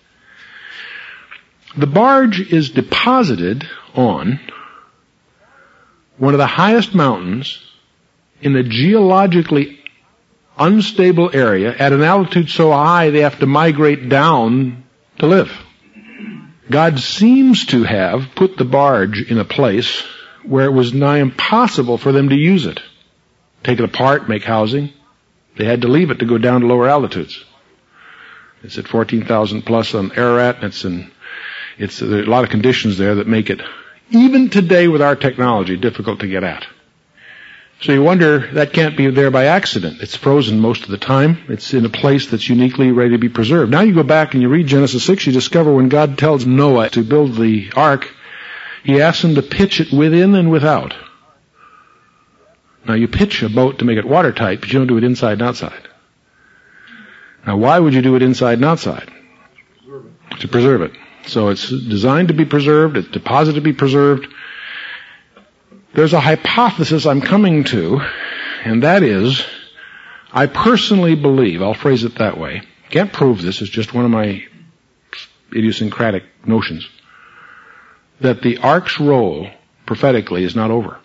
The barge is deposited on one of the highest mountains in a geologically unstable area at an altitude so high they have to migrate down to live. God seems to have put the barge in a place where it was nigh impossible for them to use it. Take it apart, make housing. They had to leave it to go down to lower altitudes. It's at 14,000 plus on Ararat. There are a lot of conditions there that make it, even today with our technology, difficult to get at. So you wonder, that can't be there by accident. It's frozen most of the time. It's in a place that's uniquely ready to be preserved. Now you go back and you read Genesis 6, you discover when God tells Noah to build the ark, He asks him to pitch it within and without. Now you pitch a boat to make it watertight, but you don't do it inside and outside. Now why would you do it inside and outside? To preserve it. So it's designed to be preserved. It's deposited to be preserved. There's a hypothesis I'm coming to, and that is, I personally believe, I'll phrase it that way, can't prove this, it's just one of my idiosyncratic notions, that the ark's role prophetically is not over.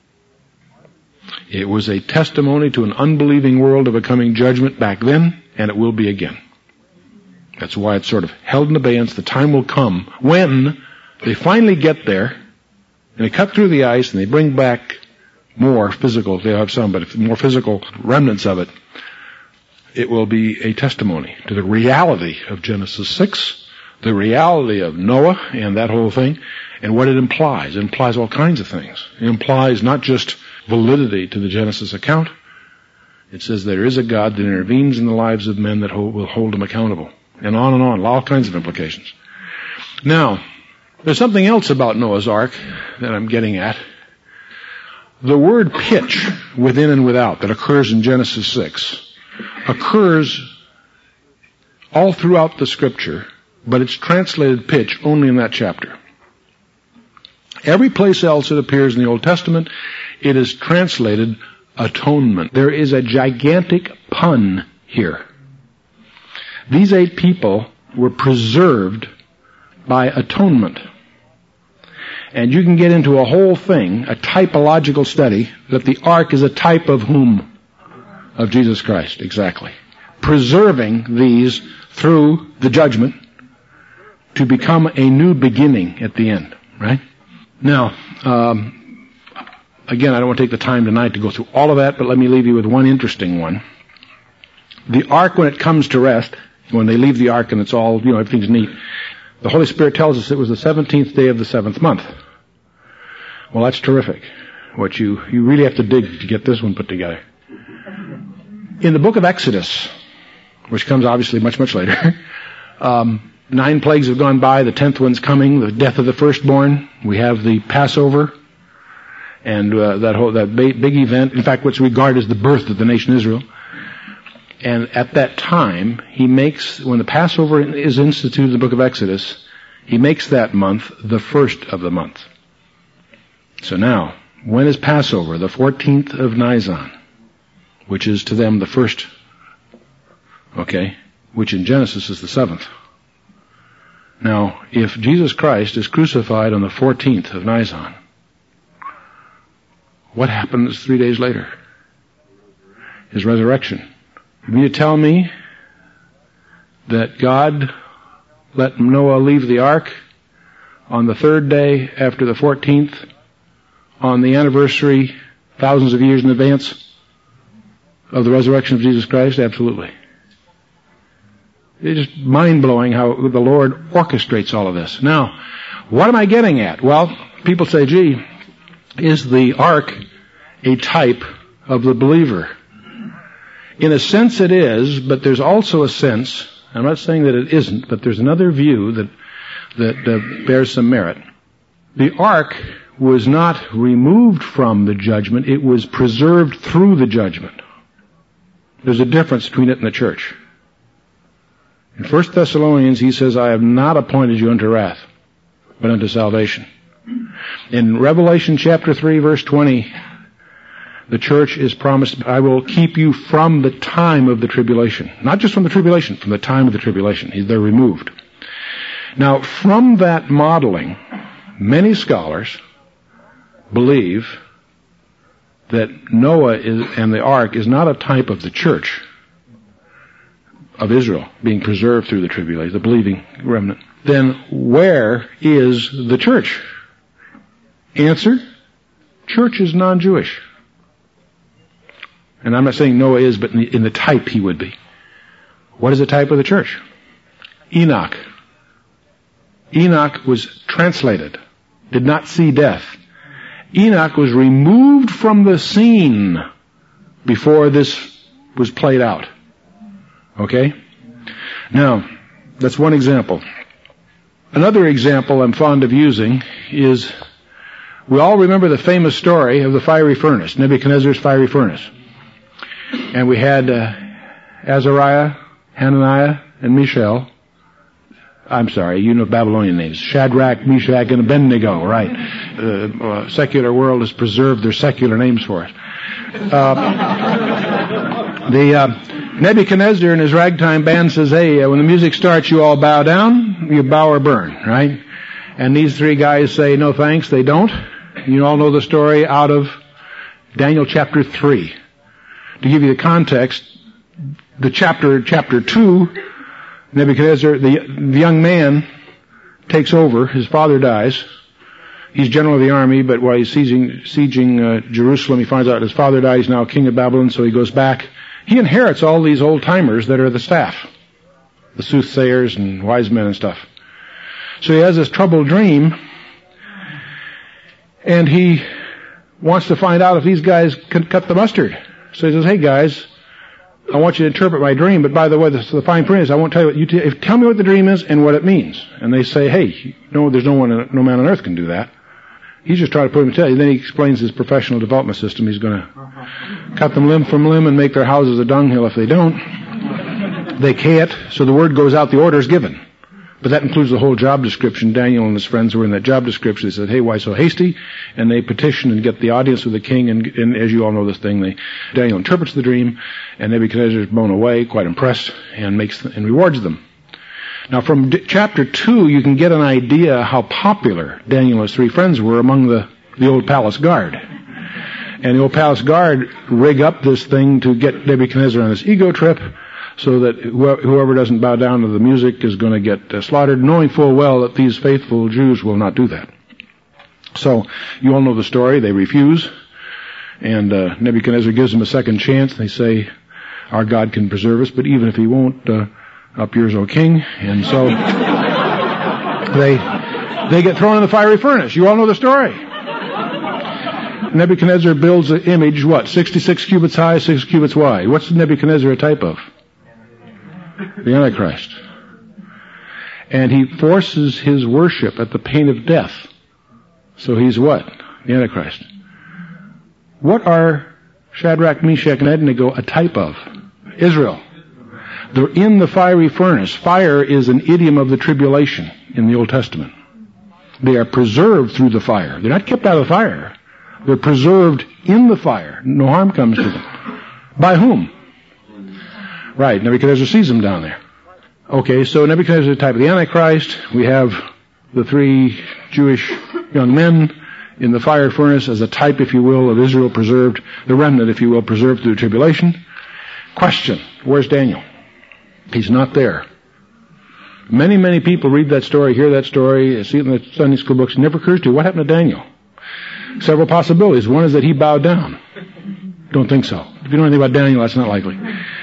It was a testimony to an unbelieving world of a coming judgment back then, and it will be again. That's why it's sort of held in abeyance. The time will come when they finally get there, and they cut through the ice, and they bring back more physical, they'll have some, but more physical remnants of it. It will be a testimony to the reality of Genesis 6, the reality of Noah and that whole thing, and what it implies. It implies all kinds of things. It implies not just validity to the Genesis account. It says there is a God that intervenes in the lives of men that will hold them accountable. And on, all kinds of implications. Now, there's something else about Noah's Ark that I'm getting at. The word pitch, within and without, that occurs in Genesis 6, occurs all throughout the Scripture, but it's translated pitch only in that chapter. Every place else it appears in the Old Testament, it is translated atonement. There is a gigantic pun here. These 8 people were preserved by atonement. And you can get into a whole thing, a typological study, that the ark is a type of whom? Of Jesus Christ, exactly. Preserving these through the judgment to become a new beginning at the end, right? Now, again, I don't want to take the time tonight to go through all of that, but let me leave you with one interesting one. The ark, when it comes to rest, when they leave the ark and it's all, everything's neat, the Holy Spirit tells us it was the 17th day of the 7th month. Well, that's terrific. What you really have to dig to get this one put together. In the book of Exodus, which comes obviously much, much later, 9 plagues have gone by, the 10th one's coming, the death of the firstborn. We have the Passover, and that big event, in fact, what's regarded as the birth of the nation Israel. And at that time, when the Passover is instituted in the book of Exodus, he makes that month the first of the month. So now, when is Passover? The 14th of Nisan, which is to them the first, which in Genesis is the 7th. Now, if Jesus Christ is crucified on the 14th of Nisan, what happens 3 days later? His resurrection. You mean to tell me that God let Noah leave the ark on the 3rd day after the 14th, on the anniversary, thousands of years in advance of the resurrection of Jesus Christ? Absolutely. It's just mind-blowing how the Lord orchestrates all of this. Now, what am I getting at? Well, people say, is the ark a type of the believer? In a sense it is, but there's also a sense, I'm not saying that it isn't, but there's another view that bears some merit. The ark was not removed from the judgment, it was preserved through the judgment. There's a difference between it and the church. In 1 Thessalonians, he says, I have not appointed you unto wrath, but unto salvation. In Revelation chapter 3, verse 20, the church is promised, I will keep you from the time of the tribulation. Not just from the tribulation, from the time of the tribulation. They're removed. Now, from that modeling, many scholars believe that Noah and the ark is not a type of the church of Israel being preserved through the tribulation, the believing remnant. Then where is the church? Answer, church is non-Jewish. And I'm not saying Noah is, but in the type he would be. What is the type of the church? Enoch. Enoch was translated, did not see death. Enoch was removed from the scene before this was played out. Okay? Now, that's one example. Another example I'm fond of using is, we all remember the famous story of the fiery furnace, Nebuchadnezzar's fiery furnace. And we had Azariah, Hananiah, and Mishael I'm sorry, you know Babylonian names. Shadrach, Meshach, and Abednego, right. Secular world has preserved their secular names for us. Nebuchadnezzar and his ragtime band says, hey, when the music starts, you all bow down, you bow or burn, right? And these three guys say, no thanks, they don't. You all know the story out of Daniel chapter 3. To give you the context, the chapter 2, Nebuchadnezzar, the young man, takes over. His father dies. He's general of the army, but while he's sieging Jerusalem, he finds out his father died. He's now king of Babylon, so he goes back. He inherits all these old-timers that are the staff, the soothsayers and wise men and stuff. So he has this troubled dream, and he wants to find out if these guys can cut the mustard. So he says, hey guys, I want you to interpret my dream, but by the way, the fine print is, I won't tell you what tell me what the dream is and what it means. And they say, hey, no, there's no man on earth can do that. He's just trying to put him to tell you. Then he explains his professional development system. He's going to cut them limb from limb and make their houses a dunghill if they don't. They can't, so the word goes out, the order is given. But that includes the whole job description. Daniel and his friends were in that job description. They said, hey, why so hasty? And they petition and get the audience with the king. And as you all know this thing, Daniel interprets the dream, and Nebuchadnezzar is blown away, quite impressed, and rewards them. Now, from chapter 2, you can get an idea how popular Daniel and his three friends were among the old palace guard. And the old palace guard rig up this thing to get Nebuchadnezzar on this ego trip, so that whoever doesn't bow down to the music is going to get slaughtered, knowing full well that these faithful Jews will not do that. So, you all know the story. They refuse, and Nebuchadnezzar gives them a second chance. They say, our God can preserve us, but even if he won't, up yours, O king. And so, they get thrown in the fiery furnace. You all know the story. Nebuchadnezzar builds an image, 66 cubits high, 6 cubits wide. What's Nebuchadnezzar a type of? The Antichrist. And he forces his worship at the pain of death. So he's what? The Antichrist. What are Shadrach, Meshach, and Abednego a type of? Israel. They're in the fiery furnace. Fire is an idiom of the tribulation in the Old Testament. They are preserved through the fire. They're not kept out of the fire. They're preserved in the fire. No harm comes to them. By whom? Right, Nebuchadnezzar sees them down there. Okay, so Nebuchadnezzar is the type of the Antichrist. We have the three Jewish young men in the fire furnace as a type, if you will, of Israel preserved, the remnant, if you will, preserved through the tribulation. Question, where's Daniel? He's not there. Many, many people read that story, hear that story, see it in the Sunday school books. It never occurs to you, what happened to Daniel? Several possibilities. One is that he bowed down. Don't think so. If you know anything about Daniel, that's not likely.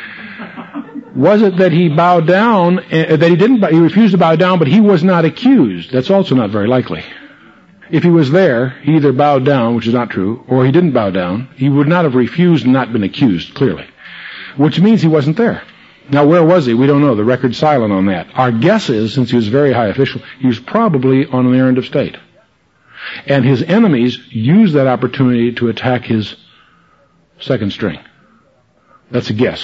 Was it that he bowed down, that he refused to bow down, but he was not accused? That's also not very likely. If he was there, he either bowed down, which is not true, or he didn't bow down. He would not have refused and not been accused, clearly. Which means he wasn't there. Now, where was he? We don't know. The record's silent on that. Our guess is, since he was a very high official, he was probably on an errand of state. And his enemies used that opportunity to attack his second string. That's a guess.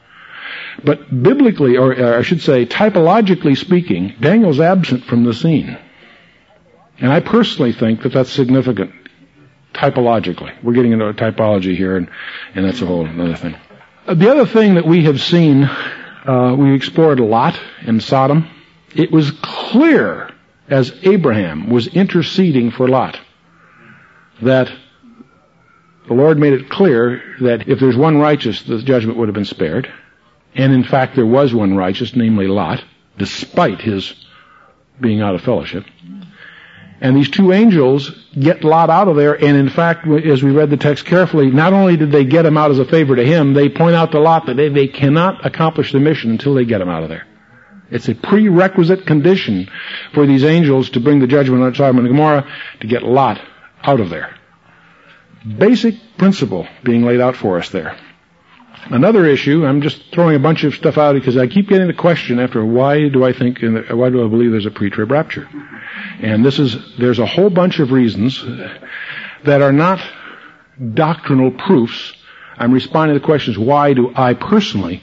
But biblically, or I should say, typologically speaking, Daniel's absent from the scene. And I personally think that that's significant, typologically. We're getting into a typology here, and that's a whole other thing. The other thing that we have seen, we explored Lot in Sodom. It was clear, as Abraham was interceding for Lot, that the Lord made it clear that if there's one righteous, the judgment would have been spared. And in fact, there was one righteous, namely Lot, despite his being out of fellowship. And these two angels get Lot out of there, and in fact, as we read the text carefully, not only did they get him out as a favor to him, they point out to Lot that they cannot accomplish the mission until they get him out of there. It's a prerequisite condition for these angels to bring the judgment on Sodom and Gomorrah to get Lot out of there. Basic principle being laid out for us there. Another issue, I'm just throwing a bunch of stuff out because I keep getting the question after why do I believe there's a pre-trib rapture? And there's a whole bunch of reasons that are not doctrinal proofs. I'm responding to the questions, why do I personally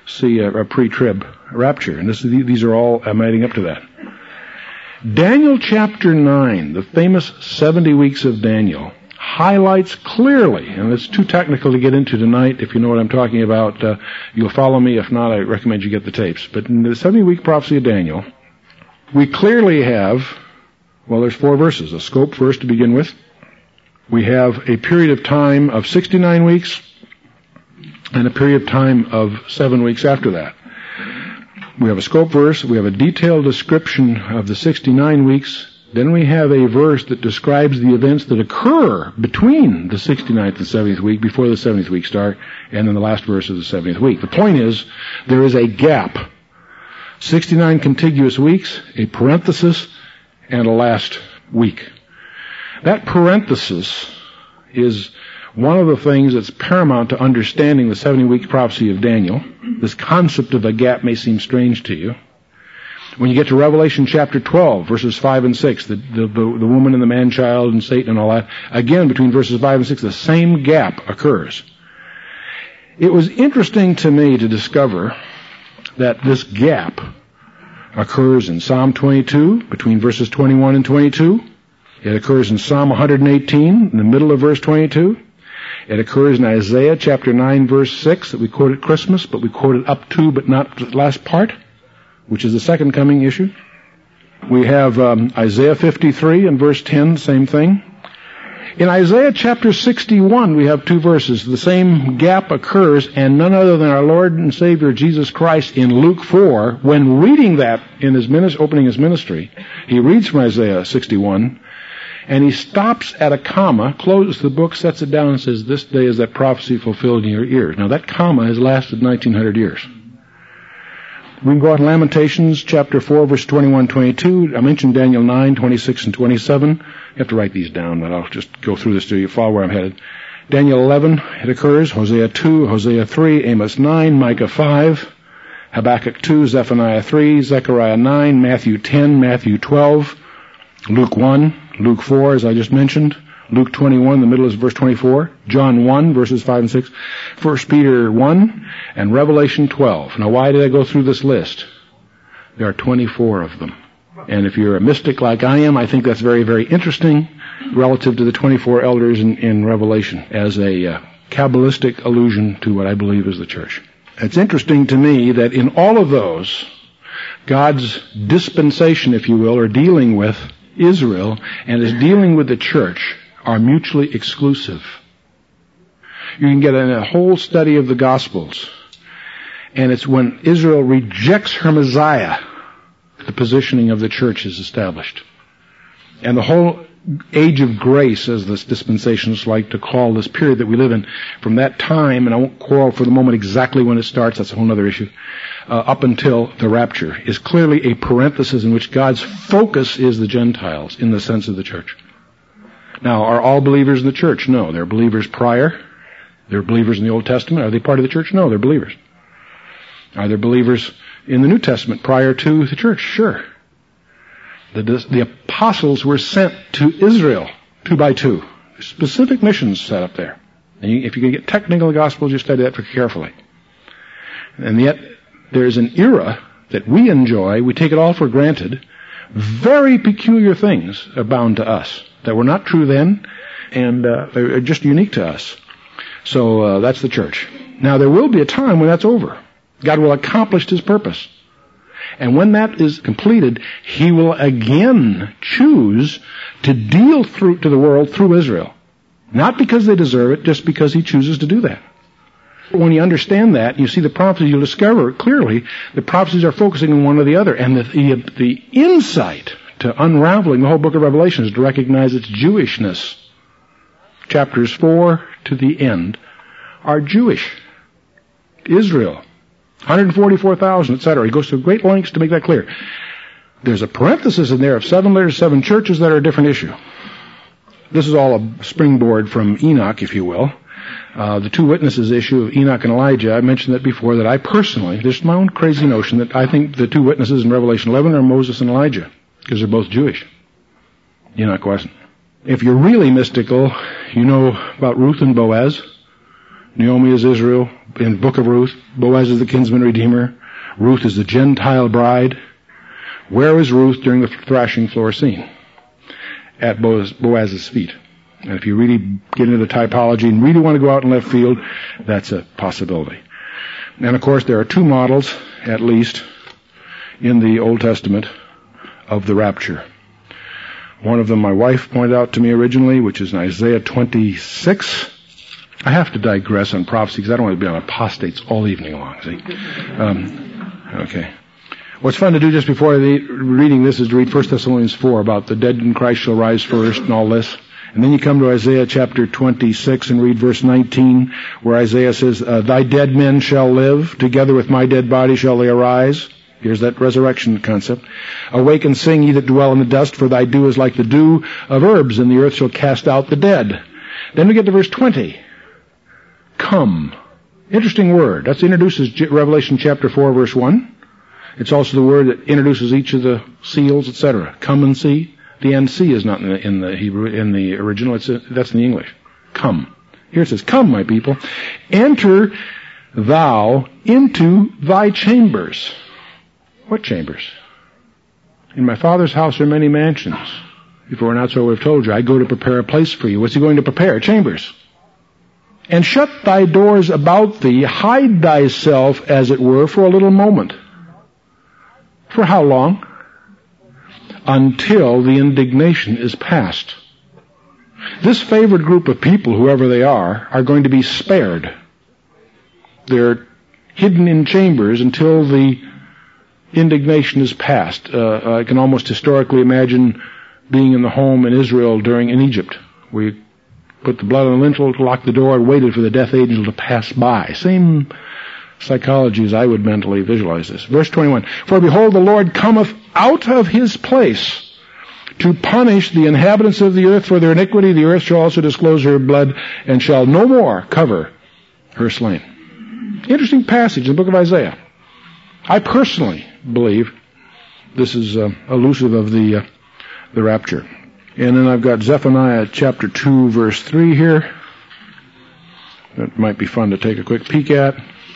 see a pre-trib rapture. And these are all adding up to that. Daniel chapter 9, the famous 70 weeks of Daniel, highlights clearly, and it's too technical to get into tonight. If you know what I'm talking about, you'll follow me. If not, I recommend you get the tapes. But in the 70-week prophecy of Daniel, we clearly have, well, there's 4 verses. A scope first to begin with. We have a period of time of 69 weeks and a period of time of 7 weeks after that. We have a scope verse. We have a detailed description of the 69 weeks. Then we have a verse that describes the events that occur between the 69th and 70th week, before the 70th week start, and then the last verse of the 70th week. The point is, there is a gap. 69 contiguous weeks, a parenthesis, and a last week. That parenthesis is one of the things that's paramount to understanding the 70-week prophecy of Daniel. This concept of a gap may seem strange to you. When you get to Revelation chapter 12, verses 5 and 6, the woman and the man-child and Satan and all that, again, between verses 5 and 6, the same gap occurs. It was interesting to me to discover that this gap occurs in Psalm 22, between verses 21 and 22. It occurs in Psalm 118, in the middle of verse 22. It occurs in Isaiah chapter 9, verse 6, that we quote at Christmas, but we quote it up to, but not the last part, which is the second coming issue. We have Isaiah 53 and verse 10, same thing. In Isaiah chapter 61, we have 2 verses. The same gap occurs, and none other than our Lord and Savior Jesus Christ in Luke 4, when reading that in his opening his ministry, he reads from Isaiah 61, and he stops at a comma, closes the book, sets it down, and says, "This day is that prophecy fulfilled in your ears." Now that comma has lasted 1900 years. We can go on Lamentations chapter 4, verse 21, 22. I mentioned Daniel 9, 26, and 27. You have to write these down, but I'll just go through this to you, follow where I'm headed. Daniel 11, it occurs. Hosea 2, Hosea 3, Amos 9, Micah 5, Habakkuk 2, Zephaniah 3, Zechariah 9, Matthew 10, Matthew 12, Luke 1, Luke 4, as I just mentioned, Luke 21, the middle is verse 24, John 1, verses 5 and 6, 1 Peter 1, and Revelation 12. Now, why did I go through this list? There are 24 of them. And if you're a mystic like I am, I think that's very, very interesting relative to the 24 elders in Revelation as a Kabbalistic allusion to what I believe is the church. It's interesting to me that in all of those, God's dispensation, if you will, or dealing with Israel and is dealing with the church, are mutually exclusive. You can get in a whole study of the Gospels, and it's when Israel rejects her Messiah, the positioning of the church is established. And the whole age of grace, as the dispensationalists like to call this period that we live in, from that time, and I won't quarrel for the moment exactly when it starts, that's a whole other issue, up until the rapture, is clearly a parenthesis in which God's focus is the Gentiles in the sense of the church. Now, are all believers in the church? No. They're believers prior. They're believers in the Old Testament. Are they part of the church? No, they're believers. Are there believers in the New Testament prior to the church? Sure. The apostles were sent to Israel, 2 by 2. Specific missions set up there. And if you can get technical in the Gospels, you study that very carefully. And yet, there's an era that we enjoy, we take it all for granted. Very peculiar things are bound to us that were not true then, and are just unique to us. So that's the church. Now, there will be a time when that's over. God will accomplish his purpose. And when that is completed, he will again choose to deal to the world through Israel. Not because they deserve it, just because he chooses to do that. When you understand that, you see the prophecies, you'll discover clearly the prophecies are focusing on one or the other. And the insight to unraveling the whole book of Revelation is to recognize its Jewishness. Chapters 4 to the end are Jewish. Israel. 144,000, etc. He goes to great lengths to make that clear. There's a parenthesis in there of 7 letters, 7 churches that are a different issue. This is all a springboard from Enoch, if you will. The 2 witnesses issue of Enoch and Elijah, I mentioned that before, that I personally, this is my own crazy notion, that I think the 2 witnesses in Revelation 11 are Moses and Elijah, because they're both Jewish. Enoch wasn't. If you're really mystical, you know about Ruth and Boaz. Naomi is Israel in the book of Ruth. Boaz is the kinsman redeemer. Ruth is the Gentile bride. Where is Ruth during the thrashing floor scene? At Boaz's feet. And if you really get into the typology and really want to go out in left field, that's a possibility. And of course, there are two models, at least, in the Old Testament of the rapture. One of them my wife pointed out to me originally, which is in Isaiah 26. I have to digress on prophecy because I don't want to be on apostates all evening long, see? Okay. What's fun to do just before reading this is to read 1 Thessalonians 4 about the dead in Christ shall rise first and all this. And then you come to Isaiah chapter 26 and read verse 19, where Isaiah says, thy dead men shall live, together with my dead body shall they arise. Here's that resurrection concept. Awake and sing, ye that dwell in the dust, for thy dew is like the dew of herbs, and the earth shall cast out the dead. Then we get to verse 20. Come. Interesting word. That introduces Revelation chapter 4, verse 1. It's also the word that introduces each of the seals, etc. Come and see. The NC is not in the Hebrew, in the original. That's in the English. Come. Here it says, come, my people, enter thou into thy chambers. What chambers? In my Father's house are many mansions. If it were not so, I would have told you. I go to prepare a place for you. What's he going to prepare? Chambers. And shut thy doors about thee, hide thyself, as it were, for a little moment. For how long? Until the indignation is past. This favored group of people, whoever they are going to be spared. They're hidden in chambers until the indignation is past. I can almost historically imagine being in the home in Israel in Egypt. We put the blood on the lintel, locked the door, and waited for the death angel to pass by. Same psychology as I would mentally visualize this. Verse 21, for behold, the Lord cometh out of his place to punish the inhabitants of the earth for their iniquity. The earth shall also disclose her blood, and shall no more cover her slain. Interesting passage in the book of Isaiah. I personally believe this is elusive of the rapture. And then I've got Zephaniah chapter 2, verse 3 here. That might be fun to take a quick peek at.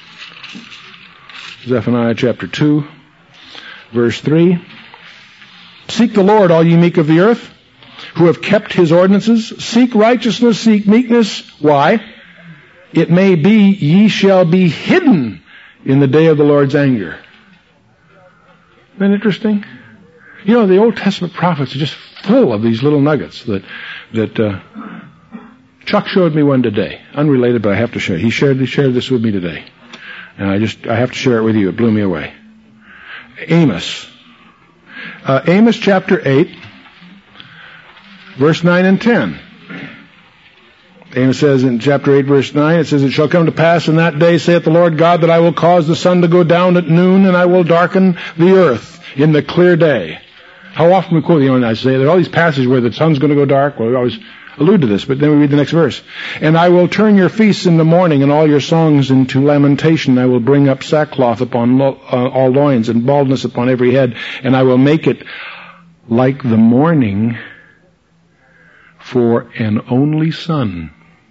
Zephaniah chapter 2, verse 3. Seek the Lord, all ye meek of the earth, who have kept his ordinances. Seek righteousness, seek meekness. Why? It may be ye shall be hidden in the day of the Lord's anger. Isn't that interesting? You know, the Old Testament prophets are just full of these little nuggets that Chuck showed me one today. Unrelated, but I have to share. He shared this with me today. And I have to share it with you. It blew me away. Amos. Amos chapter 8, verse 9 and 10. Amos says in chapter 8, verse 9, it says, it shall come to pass in that day, saith the Lord God, that I will cause the sun to go down at noon, and I will darken the earth in the clear day. How often we quote, in Isaiah, there are all these passages where the sun's going to go dark. Well, we always allude to this, but then we read the next verse. And I will turn your feasts into mourning, and all your songs into lamentation. I will bring up sackcloth upon all loins, and baldness upon every head, and I will make it like the morning for an only son,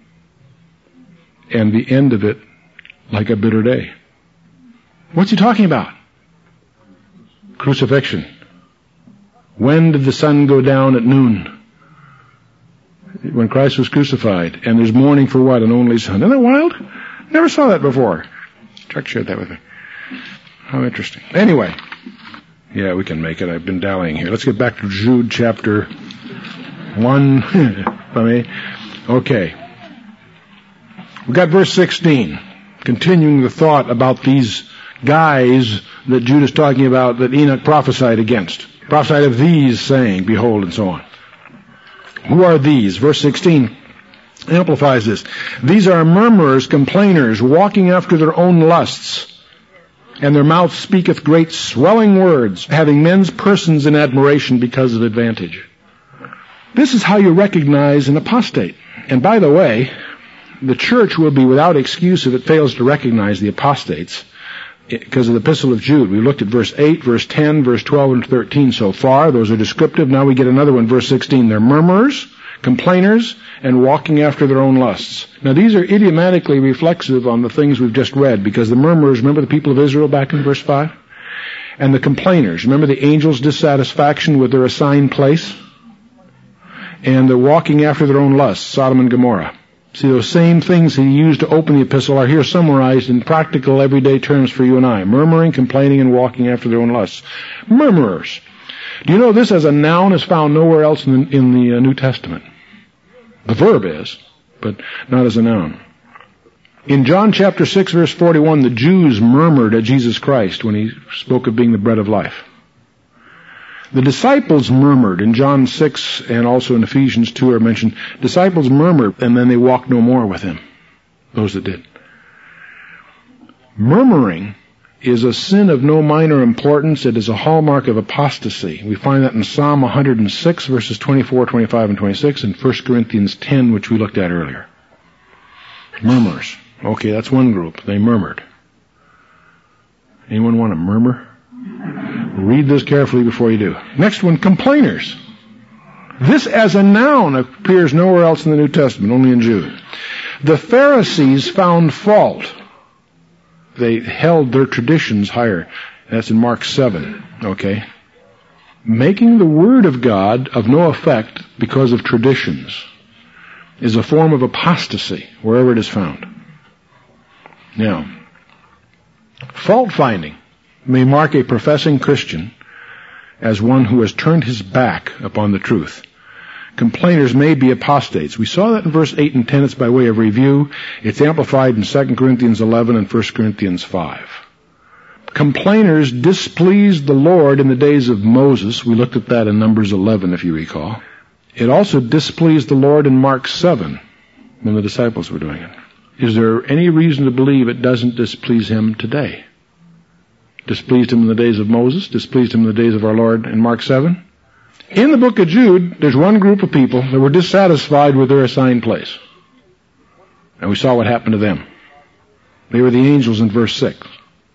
and the end of it like a bitter day. What's he talking about? Crucifixion. When did the sun go down at noon? When Christ was crucified. And there's mourning for what? An only son. Isn't that wild? Never saw that before. Chuck shared that with me. How interesting. Anyway. Yeah, we can make it. I've been dallying here. Let's get back to Jude chapter 1. If I may. Okay. We've got verse 16. Continuing the thought about these guys that Jude is talking about that Enoch prophesied against. Prophesied of these, saying, behold, and so on. Who are these? Verse 16 amplifies this. These are murmurers, complainers, walking after their own lusts, and their mouth speaketh great swelling words, having men's persons in admiration because of advantage. This is how you recognize an apostate. And by the way, the church will be without excuse if it fails to recognize the apostates because of the Epistle of Jude. We looked at verse 8, verse 10, verse 12, and 13 so far. Those are descriptive. Now we get another one, verse 16. They're murmurers, complainers, and walking after their own lusts. Now these are idiomatically reflexive on the things we've just read, because the murmurers, remember the people of Israel back in verse 5? And the complainers, remember the angels' dissatisfaction with their assigned place? And the walking after their own lusts, Sodom and Gomorrah. See, those same things he used to open the epistle are here summarized in practical everyday terms for you and I. Murmuring, complaining, and walking after their own lusts. Murmurers. Do you know this as a noun is found nowhere else in the New Testament? The verb is, but not as a noun. In John chapter 6 verse 41, the Jews murmured at Jesus Christ when he spoke of being the bread of life. The disciples murmured in John 6 and also in Ephesians 2 are mentioned. Disciples murmured and then they walked no more with him. Those that did. Murmuring is a sin of no minor importance. It is a hallmark of apostasy. We find that in Psalm 106 verses 24, 25, and 26 and 1 Corinthians 10, which we looked at earlier. Murmurers. Okay, that's one group. They murmured. Anyone want to murmur? Read this carefully before you do. Next one, complainers. This as a noun appears nowhere else in the New Testament, only in Jude. The Pharisees found fault. They held their traditions higher. That's in Mark 7, okay? Making the Word of God of no effect because of traditions is a form of apostasy wherever it is found. Now, fault-finding may mark a professing Christian as one who has turned his back upon the truth. Complainers may be apostates. We saw that in verse 8 and 10. It's by way of review. It's amplified in 2 Corinthians 11 and 1 Corinthians 5. Complainers displeased the Lord in the days of Moses. We looked at that in Numbers 11, if you recall. It also displeased the Lord in Mark 7 when the disciples were doing it. Is there any reason to believe it doesn't displease him today? Displeased him in the days of Moses, displeased him in the days of our Lord in Mark 7. In the book of Jude, there's one group of people that were dissatisfied with their assigned place. And we saw what happened to them. They were the angels in verse 6.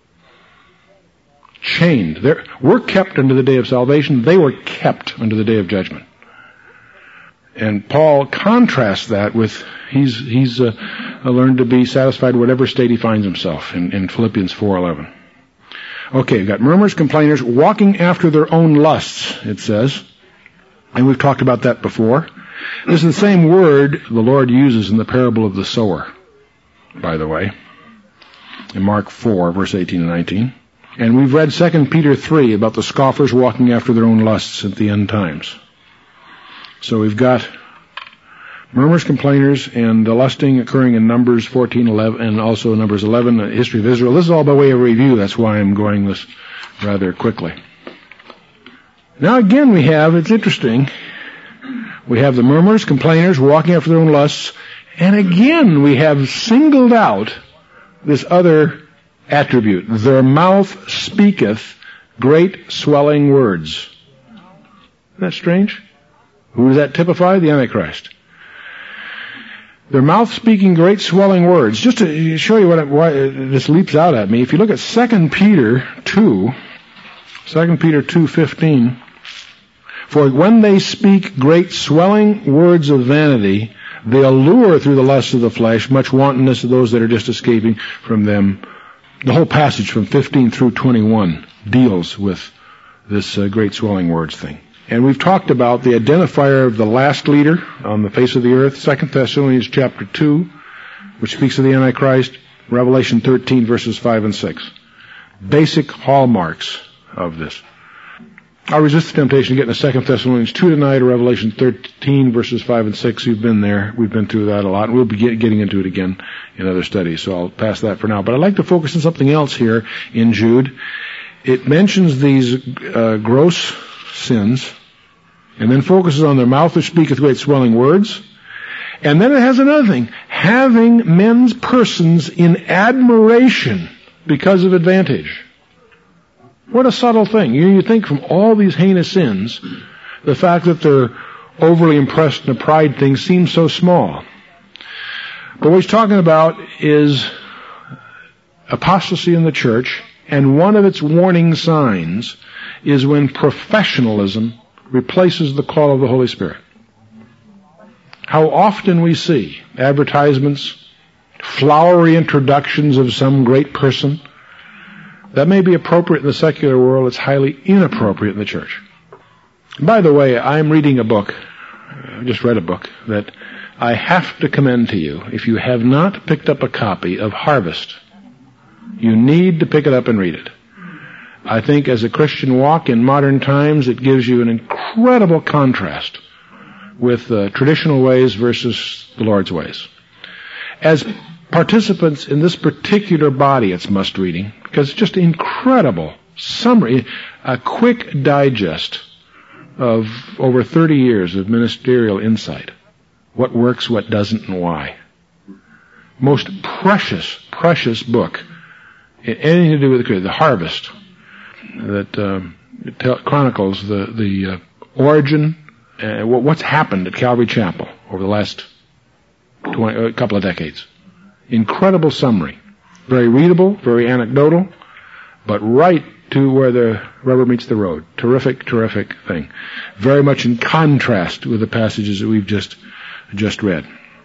Chained. We're kept unto the day of salvation. They were kept unto the day of judgment. And Paul contrasts that with he's learned to be satisfied in whatever state he finds himself in Philippians 4:11. Okay, we've got murmurers, complainers, walking after their own lusts, it says. And we've talked about that before. This is the same word the Lord uses in the parable of the sower, by the way, in Mark 4, verse 18 and 19. And we've read 2 Peter 3 about the scoffers walking after their own lusts at the end times. So we've got murmurs, complainers, and the lusting occurring in Numbers 14, 11, and also Numbers 11, the history of Israel. This is all by way of review. That's why I'm going this rather quickly. Now again it's interesting, we have the murmurers, complainers, walking after their own lusts, and again we have singled out this other attribute. Their mouth speaketh great swelling words. Isn't that strange? Who does that typify? The Antichrist. Their mouth speaking great swelling words. Just to show you why this leaps out at me, if you look at 2 Peter 2:15, for when they speak great swelling words of vanity, they allure through the lusts of the flesh much wantonness of those that are just escaping from them. The whole passage from 15 through 21 deals with this great swelling words thing. And we've talked about the identifier of the last leader on the face of the earth, 2 Thessalonians chapter 2, which speaks of the Antichrist, Revelation 13 verses 5 and 6. Basic hallmarks of this. I'll resist the temptation to get into 2 Thessalonians 2 tonight, or Revelation 13 verses 5 and 6. You've been there. We've been through that a lot, and we'll be getting into it again in other studies, so I'll pass that for now. But I'd like to focus on something else here in Jude. It mentions these gross sins, and then focuses on their mouth which speaketh great swelling words. And then it has another thing, having men's persons in admiration because of advantage. What a subtle thing. You think from all these heinous sins, the fact that they're overly impressed in a pride thing seems so small. But what he's talking about is apostasy in the church, and one of its warning signs is when professionalism replaces the call of the Holy Spirit. How often we see advertisements, flowery introductions of some great person. That may be appropriate in the secular world. It's highly inappropriate in the church. By the way, I'm reading a book, I just read a book, that I have to commend to you. If you have not picked up a copy of Harvest, you need to pick it up and read it. I think as a Christian walk in modern times, it gives you an incredible contrast with traditional ways versus the Lord's ways. As participants in this particular body, it's must reading, because it's just incredible summary, a quick digest of over 30 years of ministerial insight. What works, what doesn't, and why. Most precious, precious book. Anything to do with the Harvest, that chronicles the origin, what's happened at Calvary Chapel over the last couple of decades. Incredible summary. Very readable, very anecdotal, but right to where the rubber meets the road. Terrific, terrific thing. Very much in contrast with the passages that we've just read.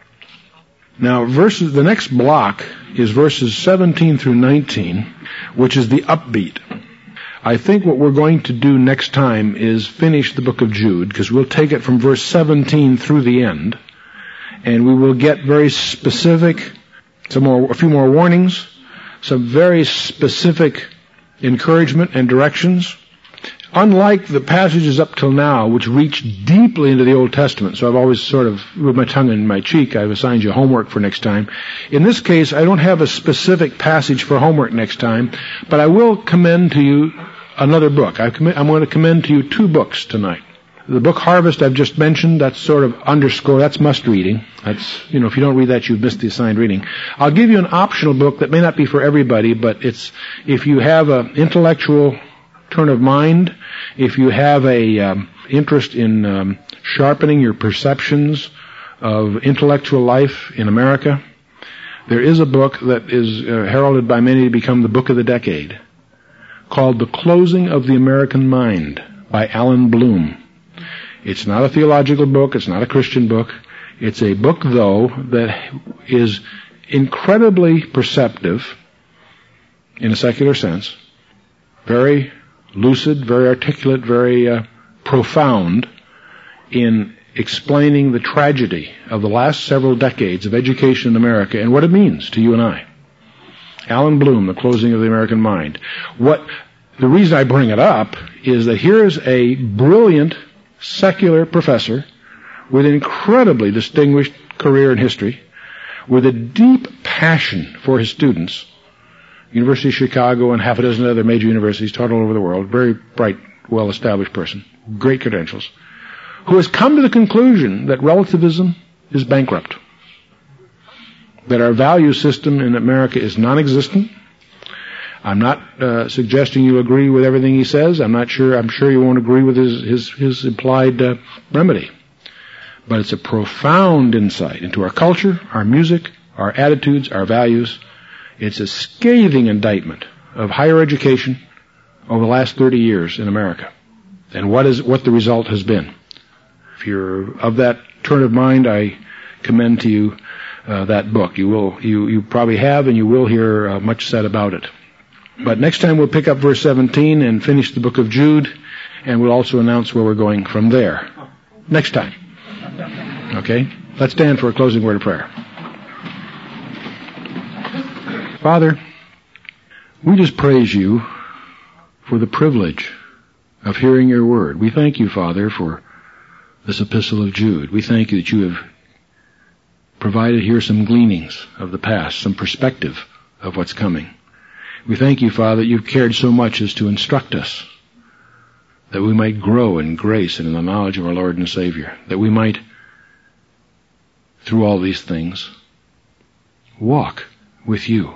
Now, the next block is verses 17 through 19, which is the upbeat. I think what we're going to do next time is finish the book of Jude, because we'll take it from verse 17 through the end, and we will get very specific, a few more warnings, some very specific encouragement and directions. Unlike the passages up till now, which reach deeply into the Old Testament, so I've always sort of, with my tongue in my cheek, I've assigned you homework for next time. In this case, I don't have a specific passage for homework next time, but I will commend to you another book. I'm going to commend to you two books tonight. The book Harvest I've just mentioned, that's sort of underscore, that's must reading. That's, if you don't read that, you've missed the assigned reading. I'll give you an optional book that may not be for everybody, but it's, if you have an intellectual turn of mind, if you have a interest in sharpening your perceptions of intellectual life in America, there is a book that is heralded by many to become the book of the decade, called The Closing of the American Mind by Alan Bloom. It's not a theological book, it's not a Christian book. It's a book, though, that is incredibly perceptive in a secular sense, very lucid, very articulate, very profound in explaining the tragedy of the last several decades of education in America and what it means to you and I. Alan Bloom, The Closing of the American Mind. The reason I bring it up is that here is a brilliant secular professor with an incredibly distinguished career in history, with a deep passion for his students. University of Chicago and half a dozen other major universities, taught all over the world. Very bright, well-established person. Great credentials. Who has come to the conclusion that relativism is bankrupt. That our value system in America is non-existent. I'm not suggesting you agree with everything he says. I'm sure you won't agree with his implied remedy. But it's a profound insight into our culture, our music, our attitudes, our values. It's a scathing indictment of higher education over the last 30 years in America, and what the result has been. If you're of that turn of mind, I commend to you that book. You probably have, and you will hear much said about it. But next time we'll pick up verse 17 and finish the book of Jude, and we'll also announce where we're going from there. Next time. Okay? Let's stand for a closing word of prayer. Father, we just praise you for the privilege of hearing your word. We thank you, Father, for this epistle of Jude. We thank you that you have provided here some gleanings of the past, some perspective of what's coming. We thank you, Father, that you've cared so much as to instruct us, that we might grow in grace and in the knowledge of our Lord and Savior, that we might, through all these things, walk with you.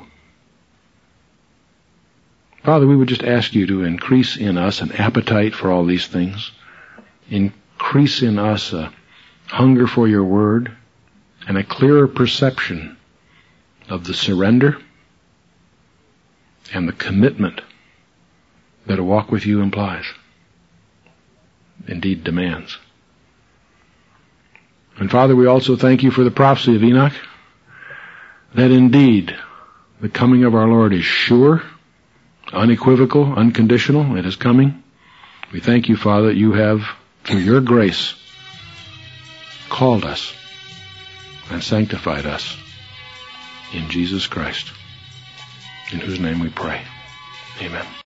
Father, we would just ask you to increase in us an appetite for all these things, increase in us a hunger for your word, and a clearer perception of the surrender and the commitment that a walk with you implies, indeed demands. And And Father, we also thank you for the prophecy of Enoch, that indeed the coming of our Lord is sure, unequivocal, unconditional. It is coming. We thank you, Father, that you have, through your grace, called us and sanctified us in Jesus Christ, in whose name we pray. Amen.